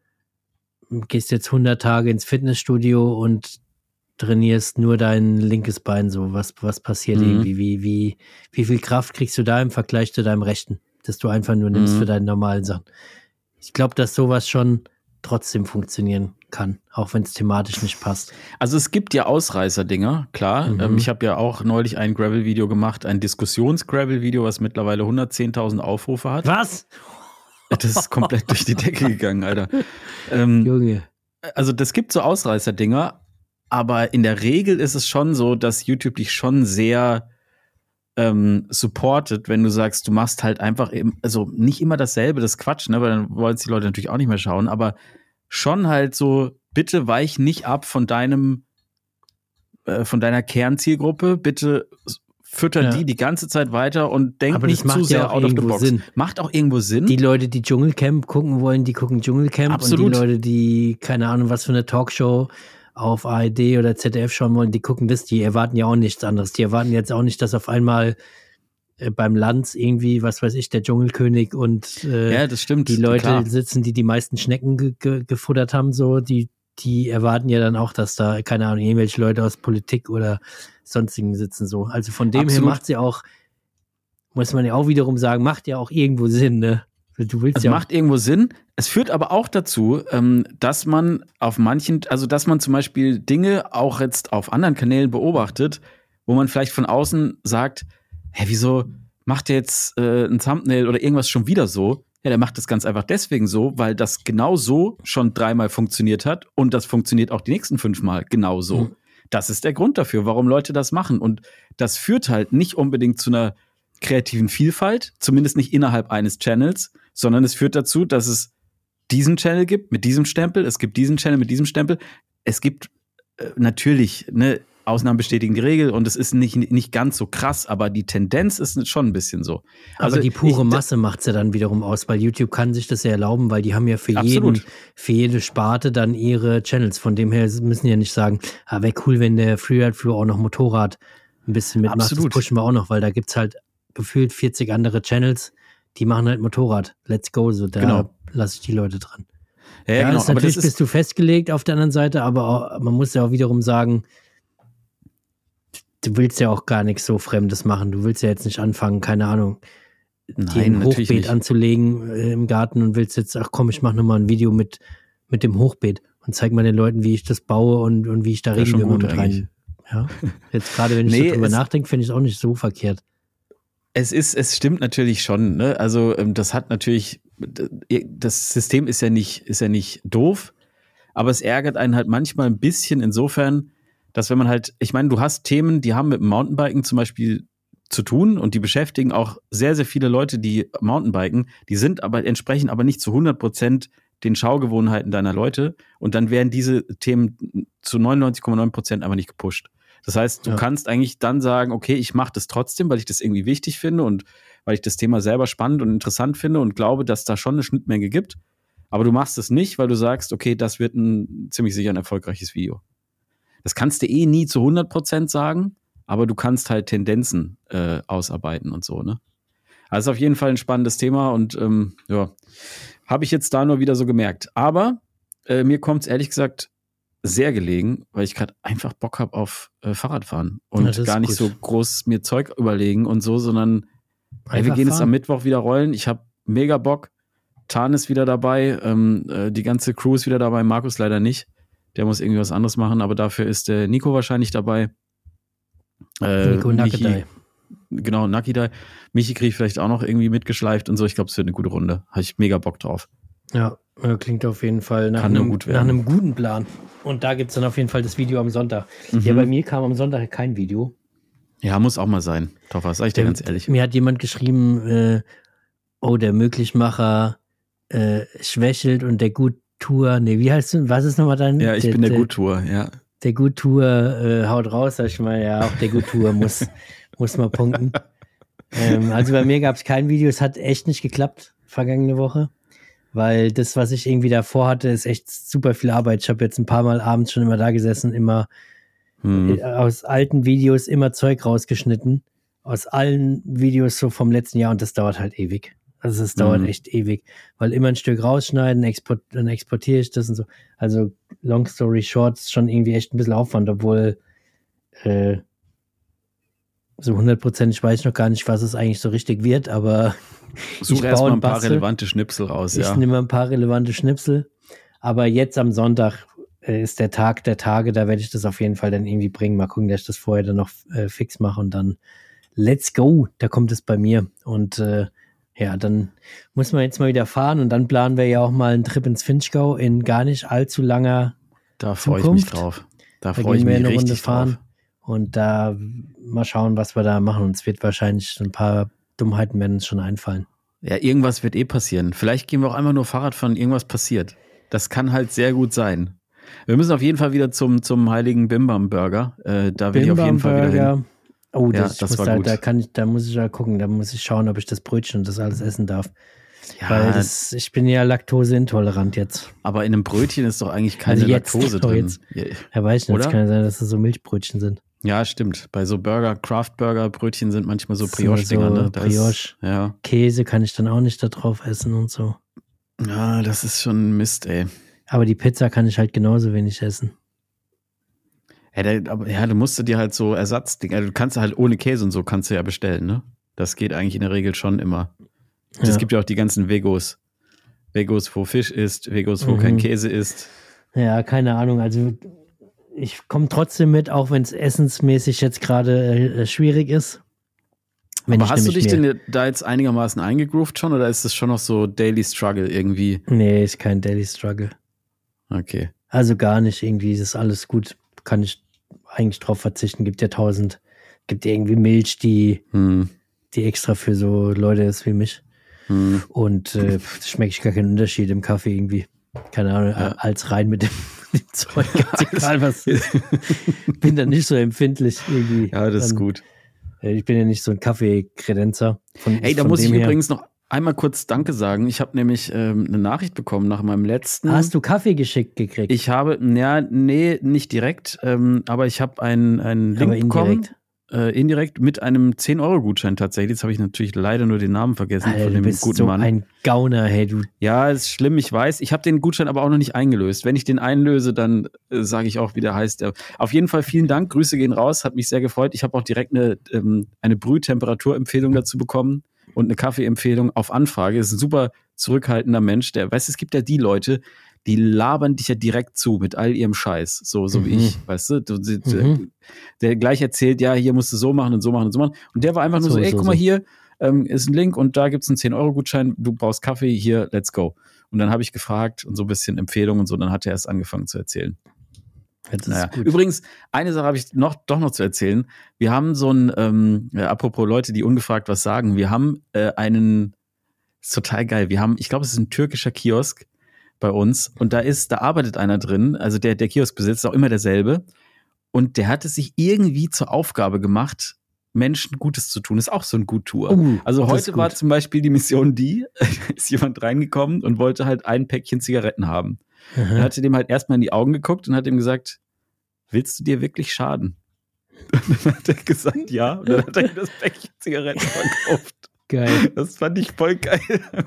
gehst jetzt hundert Tage ins Fitnessstudio und trainierst nur dein linkes Bein so. Was, was passiert Mhm. irgendwie? Wie, wie, wie viel Kraft kriegst du da im Vergleich zu deinem rechten, das du einfach nur nimmst Mhm. für deine normalen Sachen? Ich glaube, dass sowas schon trotzdem funktionieren kann, auch wenn es thematisch nicht passt. Also es gibt ja Ausreißer-Dinger, klar. Mhm. Ähm, ich habe ja auch neulich ein Gravel-Video gemacht, ein Diskussions-Gravel-Video, was mittlerweile hundertzehntausend Aufrufe hat. Was? Das ist komplett durch die Decke gegangen, Alter. Ähm, Junge. also das gibt so Ausreißer-Dinger, aber in der Regel ist es schon so, dass YouTube dich schon sehr ähm, supportet, wenn du sagst, du machst halt einfach eben, also nicht immer dasselbe, das ist Quatsch, ne, weil dann wollen es die Leute natürlich auch nicht mehr schauen, aber schon halt so, bitte weich nicht ab von deinem, äh, von deiner Kernzielgruppe, bitte fütter Ja. die die ganze Zeit weiter und denk Aber das nicht macht zu ja sehr auch out of the irgendwo box. Sinn. Macht auch irgendwo Sinn. Die Leute, die Dschungelcamp gucken wollen, die gucken Dschungelcamp. Absolut. Und die Leute, die, keine Ahnung, was für eine Talkshow auf A R D oder Z D F schauen wollen, die gucken das, die erwarten ja auch nichts anderes. Die erwarten jetzt auch nicht, dass auf einmal äh, beim Lanz irgendwie, was weiß ich, der Dschungelkönig und äh, ja, das stimmt. die Leute klar. sitzen, die die meisten Schnecken ge ge gefuttert haben, so, die, die erwarten ja dann auch, dass da, keine Ahnung, irgendwelche Leute aus Politik oder sonstigen sitzen, so. Also von dem Absolut. her macht sie auch, muss man ja auch wiederum sagen, macht ja auch irgendwo Sinn, ne? Du willst Es ja macht irgendwo Sinn. Es führt aber auch dazu, ähm, dass man auf manchen, also dass man zum Beispiel Dinge auch jetzt auf anderen Kanälen beobachtet, wo man vielleicht von außen sagt, hä, wieso macht der jetzt äh, ein Thumbnail oder irgendwas schon wieder so? Ja, der macht das ganz einfach deswegen so, weil das genau so schon dreimal funktioniert hat und das funktioniert auch die nächsten fünfmal genau so. Mhm. Das ist der Grund dafür, warum Leute das machen. Und das führt halt nicht unbedingt zu einer kreativen Vielfalt, zumindest nicht innerhalb eines Channels, sondern es führt dazu, dass es diesen Channel gibt mit diesem Stempel, es gibt diesen Channel mit diesem Stempel. Es gibt äh, natürlich, ne, Ausnahmen bestätigen die Regel und es ist nicht, nicht ganz so krass, aber die Tendenz ist schon ein bisschen so. Also aber die pure ich, Masse macht es ja dann wiederum aus, weil YouTube kann sich das ja erlauben, weil die haben ja für, jeden, für jede Sparte dann ihre Channels. Von dem her müssen ja nicht sagen, ah, wäre cool, wenn der Freeride Flo auch noch Motorrad ein bisschen mitmacht. Absolut. Das pushen wir auch noch, weil da gibt es halt gefühlt vierzig andere Channels, die machen halt Motorrad. Let's go, so da genau. lasse ich die Leute dran. Ja, ja genau. Ist natürlich das ist, bist du festgelegt auf der anderen Seite, aber auch, man muss ja auch wiederum sagen, du willst ja auch gar nichts so Fremdes machen. Du willst ja jetzt nicht anfangen, keine Ahnung, Nein, dir ein Hochbeet nicht. anzulegen äh, im Garten und willst jetzt, ach komm, ich mache nochmal ein Video mit, mit dem Hochbeet und zeig mal den Leuten, wie ich das baue und, und wie ich da ja, Regenwürmer mit rein. Ja? Jetzt gerade, wenn ich nee, so drüber nachdenke, finde ich es auch nicht so verkehrt. Es ist, es stimmt natürlich schon, ne? Also das hat natürlich, das System ist ja nicht, ist ja nicht doof, aber es ärgert einen halt manchmal ein bisschen insofern, dass wenn man halt, ich meine, du hast Themen, die haben mit dem Mountainbiken zum Beispiel zu tun und die beschäftigen auch sehr, sehr viele Leute, die Mountainbiken, die sind aber entsprechen aber nicht zu hundert Prozent den Schaugewohnheiten deiner Leute und dann werden diese Themen zu neunundneunzig Komma neun Prozent aber nicht gepusht. Das heißt, du ja. kannst eigentlich dann sagen, okay, ich mache das trotzdem, weil ich das irgendwie wichtig finde und weil ich das Thema selber spannend und interessant finde und glaube, dass da schon eine Schnittmenge gibt. Aber du machst es nicht, weil du sagst, okay, das wird ein ziemlich sicher ein erfolgreiches Video. Das kannst du eh nie zu hundert Prozent sagen, aber du kannst halt Tendenzen äh, ausarbeiten und so, ne? Also auf jeden Fall ein spannendes Thema und ähm, ja, habe ich jetzt da nur wieder so gemerkt. Aber äh, mir kommt es ehrlich gesagt sehr gelegen, weil ich gerade einfach Bock habe auf äh, Fahrradfahren und ja, gar nicht gut. so groß mir Zeug überlegen und so, sondern ey, wir gehen fahren. jetzt am Mittwoch wieder rollen. Ich habe mega Bock. Tan ist wieder dabei, ähm, äh, die ganze Crew ist wieder dabei, Markus leider nicht. Der muss irgendwie was anderes machen, aber dafür ist der Nico wahrscheinlich dabei. Äh, Nico Nakidai. Genau, Nakidai. Michi kriege ich vielleicht auch noch irgendwie mitgeschleift und so. Ich glaube, es wird eine gute Runde. Habe ich mega Bock drauf. Ja, klingt auf jeden Fall nach, einem, gut nach einem guten Plan. Und da gibt es dann auf jeden Fall das Video am Sonntag. Mhm. Ja, bei mir kam am Sonntag kein Video. Ja, muss auch mal sein. Toffer, sag ich dir der, ganz ehrlich. Mir hat jemand geschrieben, äh, oh, der Möglichmacher äh, schwächelt und der Gut-Tour, nee, wie heißt du, was ist nochmal dein? Ja, ich der, bin der, der Gut-Tour, ja. Der Gut-Tour äh, haut raus, sag ich mal, ja, auch der Gut-Tour muss, muss mal punkten. ähm, also bei mir gab es kein Video, es hat echt nicht geklappt, vergangene Woche. Weil das, was ich irgendwie davor hatte, ist echt super viel Arbeit. Ich habe jetzt ein paar Mal abends schon immer da gesessen, immer hm. aus alten Videos immer Zeug rausgeschnitten. Aus allen Videos so vom letzten Jahr und das dauert halt ewig. Also es dauert hm. echt ewig. Weil immer ein Stück rausschneiden, export, dann exportiere ich das und so. Also long story short, ist schon irgendwie echt ein bisschen Aufwand, obwohl äh, so hundert Prozent, ich weiß noch gar nicht, was es eigentlich so richtig wird, aber such erstmal ein paar Bastel. relevante Schnipsel raus. Ich ja. nehme ein paar relevante Schnipsel, aber jetzt am Sonntag äh, ist der Tag der Tage, da werde ich das auf jeden Fall dann irgendwie bringen. Mal gucken, dass ich das vorher dann noch äh, fix mache und dann let's go, da kommt es bei mir. Und äh, ja, dann muss man jetzt mal wieder fahren und dann planen wir ja auch mal einen Trip ins Finchgau in gar nicht allzu langer Da freue ich mich drauf. Da, da freue ich mich eine richtig Runde fahren. drauf. Und da mal schauen, was wir da machen. Und es wird wahrscheinlich ein paar Dummheiten werden uns schon einfallen. Ja, irgendwas wird eh passieren. Vielleicht gehen wir auch einfach nur Fahrrad fahren, irgendwas passiert. Das kann halt sehr gut sein. Wir müssen auf jeden Fall wieder zum, zum heiligen Bimbam Burger. Äh, da will Bimbam ich auf jeden Fall wieder hin. Oh, das, ja, das muss war da, gut. Da, kann ich, da muss ich ja gucken. Da muss ich schauen, ob ich das Brötchen und das alles essen darf. Ja, weil das, ich bin ja laktoseintolerant jetzt. Aber in einem Brötchen ist doch eigentlich keine also jetzt, Laktose drin. Jetzt. Ja, weiß nicht, es kann ja sein, dass das so Milchbrötchen sind. Ja, stimmt. Bei so Burger, Craft-Burger-Brötchen sind manchmal so Brioche-Dinger. So ne? Brioche. Ist, ja. Käse kann ich dann auch nicht da drauf essen und so. Ja, das ist schon Mist, ey. Aber die Pizza kann ich halt genauso wenig essen. Ja, der, aber, ja, du musst dir halt so Ersatzdinger, du kannst halt ohne Käse und so kannst du ja bestellen, ne? Das geht eigentlich in der Regel schon immer. Es ja. gibt ja auch die ganzen Vegos. Vegos, wo Fisch ist, Vegos, wo mhm. kein Käse ist. Ja, keine Ahnung. Also ich komme trotzdem mit, auch wenn es essensmäßig jetzt gerade äh, schwierig ist. Wenn Aber hast du dich denn da jetzt einigermaßen eingegroovt schon oder ist das schon noch so Daily Struggle irgendwie? Nee, ist kein Daily Struggle. Okay. Also gar nicht irgendwie, ist alles gut. Kann ich eigentlich drauf verzichten. Gibt ja tausend, gibt ja irgendwie Milch, die, hm. die extra für so Leute ist wie mich. Hm. Und äh, schmecke ich gar keinen Unterschied im Kaffee irgendwie. Keine Ahnung, ja. als rein mit dem dem Zeug, ganz egal was ist. Bin da nicht so empfindlich irgendwie. Ja, das ist Dann, gut. Ich bin ja nicht so ein Kaffeekredenzer. Hey, da muss ich her. übrigens noch einmal kurz Danke sagen. Ich habe nämlich ähm, eine Nachricht bekommen nach meinem letzten. Hast du Kaffee geschickt gekriegt? Ich habe, ja, nee, nicht direkt, ähm, aber ich habe einen, einen Link aber bekommen. Indirekt. Äh, indirekt mit einem zehn Euro Gutschein tatsächlich. Jetzt habe ich natürlich leider nur den Namen vergessen Alter, von du dem bist guten so Mann. ein Gauner, hey, du. Ja, ist schlimm, ich weiß. Ich habe den Gutschein aber auch noch nicht eingelöst. Wenn ich den einlöse, dann äh, sage ich auch, wie der heißt. Auf jeden Fall vielen Dank, Grüße gehen raus, hat mich sehr gefreut. Ich habe auch direkt eine, ähm, eine Brühtemperaturempfehlung dazu bekommen und eine Kaffeeempfehlung auf Anfrage. Das ist ein super zurückhaltender Mensch. Der, weißt du, es gibt ja die Leute, die labern dich ja direkt zu mit all ihrem Scheiß, so so mhm. wie ich, weißt du? du der, mhm. der gleich erzählt, ja, hier musst du so machen und so machen und so machen. Und der war einfach nur so, so ey, so, guck mal, hier ähm, ist ein Link und da gibt's einen zehn Euro Gutschein, du brauchst Kaffee, hier, let's go. Und dann habe ich gefragt und so ein bisschen Empfehlungen und so, dann hat er erst angefangen zu erzählen. Das naja. Übrigens, eine Sache habe ich noch doch noch zu erzählen. Wir haben so ein, ähm, ja, apropos Leute, die ungefragt was sagen, wir haben äh, einen, ist total geil, wir haben, ich glaube, es ist ein türkischer Kiosk bei uns und da ist, da arbeitet einer drin, also der, der Kioskbesitzer ist auch immer derselbe und der hat es sich irgendwie zur Aufgabe gemacht, Menschen Gutes zu tun. Ist auch so ein Guttour. Uh, also heute war zum Beispiel die Mission die, ist jemand reingekommen und wollte halt ein Päckchen Zigaretten haben. Aha. Dann hat er dem halt erstmal in die Augen geguckt und hat ihm gesagt, willst du dir wirklich schaden? Und dann hat er gesagt, ja. Und dann hat er ihm das Päckchen Zigaretten verkauft. Geil. Das fand ich voll geil.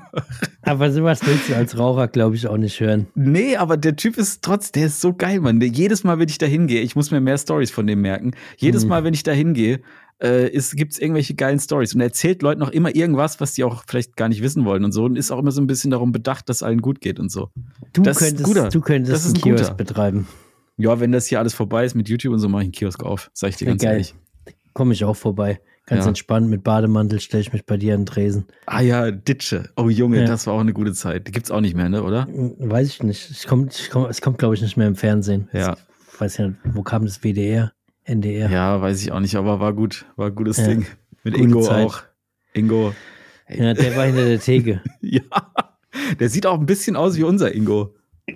Aber sowas willst du als Raucher, glaube ich, auch nicht hören. Nee, aber der Typ ist trotz, der ist so geil, Mann. Der, jedes Mal, wenn ich da hingehe, ich muss mir mehr Storys von dem merken, jedes mhm. Mal, wenn ich da hingehe, äh, gibt es irgendwelche geilen Stories. Und er erzählt Leuten auch immer irgendwas, was die auch vielleicht gar nicht wissen wollen und so. Und ist auch immer so ein bisschen darum bedacht, dass allen gut geht und so. Du das könntest, ist ein guter. Du könntest das ist einen ein Kiosk guter. betreiben. Ja, wenn das hier alles vorbei ist mit YouTube und so, mache ich einen Kiosk auf. Sag ich dir ganz geil. ehrlich. Komme ich auch vorbei. Ganz ja. entspannt mit Bademantel stelle ich mich bei dir an den Tresen. Ah ja, Ditsche. Oh Junge, ja. das war auch eine gute Zeit. Die gibt's auch nicht mehr, ne, oder? Weiß ich nicht. Ich komm, ich komm, es kommt, glaube ich, nicht mehr im Fernsehen. Ja. Ich weiß ja nicht, wo kam das W D R? N D R? Ja, weiß ich auch nicht, aber war gut. War ein gutes ja. Ding. Mit Gute Ingo Zeit. auch. Ingo. Ja, der war hinter der Theke. Ja. Der sieht auch ein bisschen aus wie unser Ingo.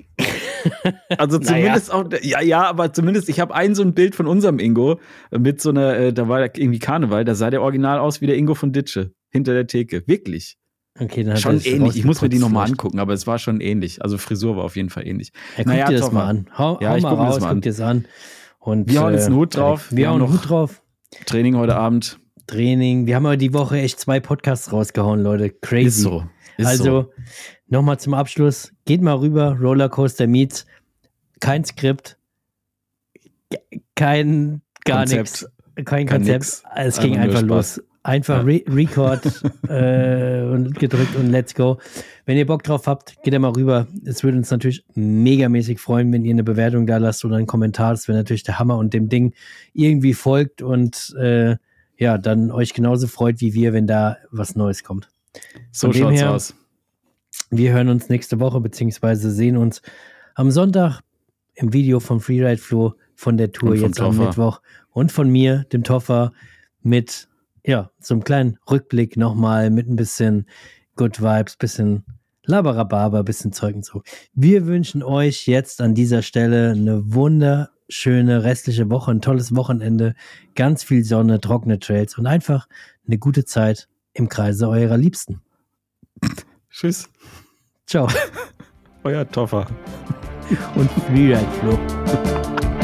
Also zumindest naja. auch, ja, ja, aber zumindest, ich habe ein so ein Bild von unserem Ingo mit so einer, äh, da war irgendwie Karneval, da sah der original aus wie der Ingo von Ditsche, hinter der Theke, wirklich. Okay, dann hat schon ähnlich, ich muss mir die nochmal vielleicht. angucken, aber es war schon ähnlich, also Frisur war auf jeden Fall ähnlich. Ja, guck naja, dir das Toffer. mal an, hau, ja, hau ich mal guck raus, mir das mal an. guck dir das an. Und, wir hauen jetzt einen Hut drauf. Wir, wir hauen einen Hut drauf. Training heute Abend. Training, wir haben aber die Woche echt zwei Podcasts rausgehauen, Leute, crazy. Ist so, ist also, so. Nochmal zum Abschluss, geht mal rüber, Rollercoaster Meets, kein Skript, kein gar nichts, kein Konzept, nix. Es ging einfach, einfach los. Einfach ja. Re- Record äh, und gedrückt und let's go. Wenn ihr Bock drauf habt, geht da mal rüber. Es würde uns natürlich megamäßig freuen, wenn ihr eine Bewertung da lasst oder einen Kommentar. Das wäre natürlich der Hammer und dem Ding irgendwie folgt und äh, ja, dann euch genauso freut wie wir, wenn da was Neues kommt. So schaut's her, aus. Wir hören uns nächste Woche, beziehungsweise sehen uns am Sonntag im Video von Freeride Flo von der Tour jetzt am Mittwoch und von mir, dem Toffer, mit ja, so einem kleinen Rückblick nochmal mit ein bisschen Good Vibes, bisschen Laberababa, bisschen Zeug und so. Wir wünschen euch jetzt an dieser Stelle eine wunderschöne restliche Woche, ein tolles Wochenende, ganz viel Sonne, trockene Trails und einfach eine gute Zeit im Kreise eurer Liebsten. Tschüss. Ciao. Euer Toffer. Und Freeride Flo.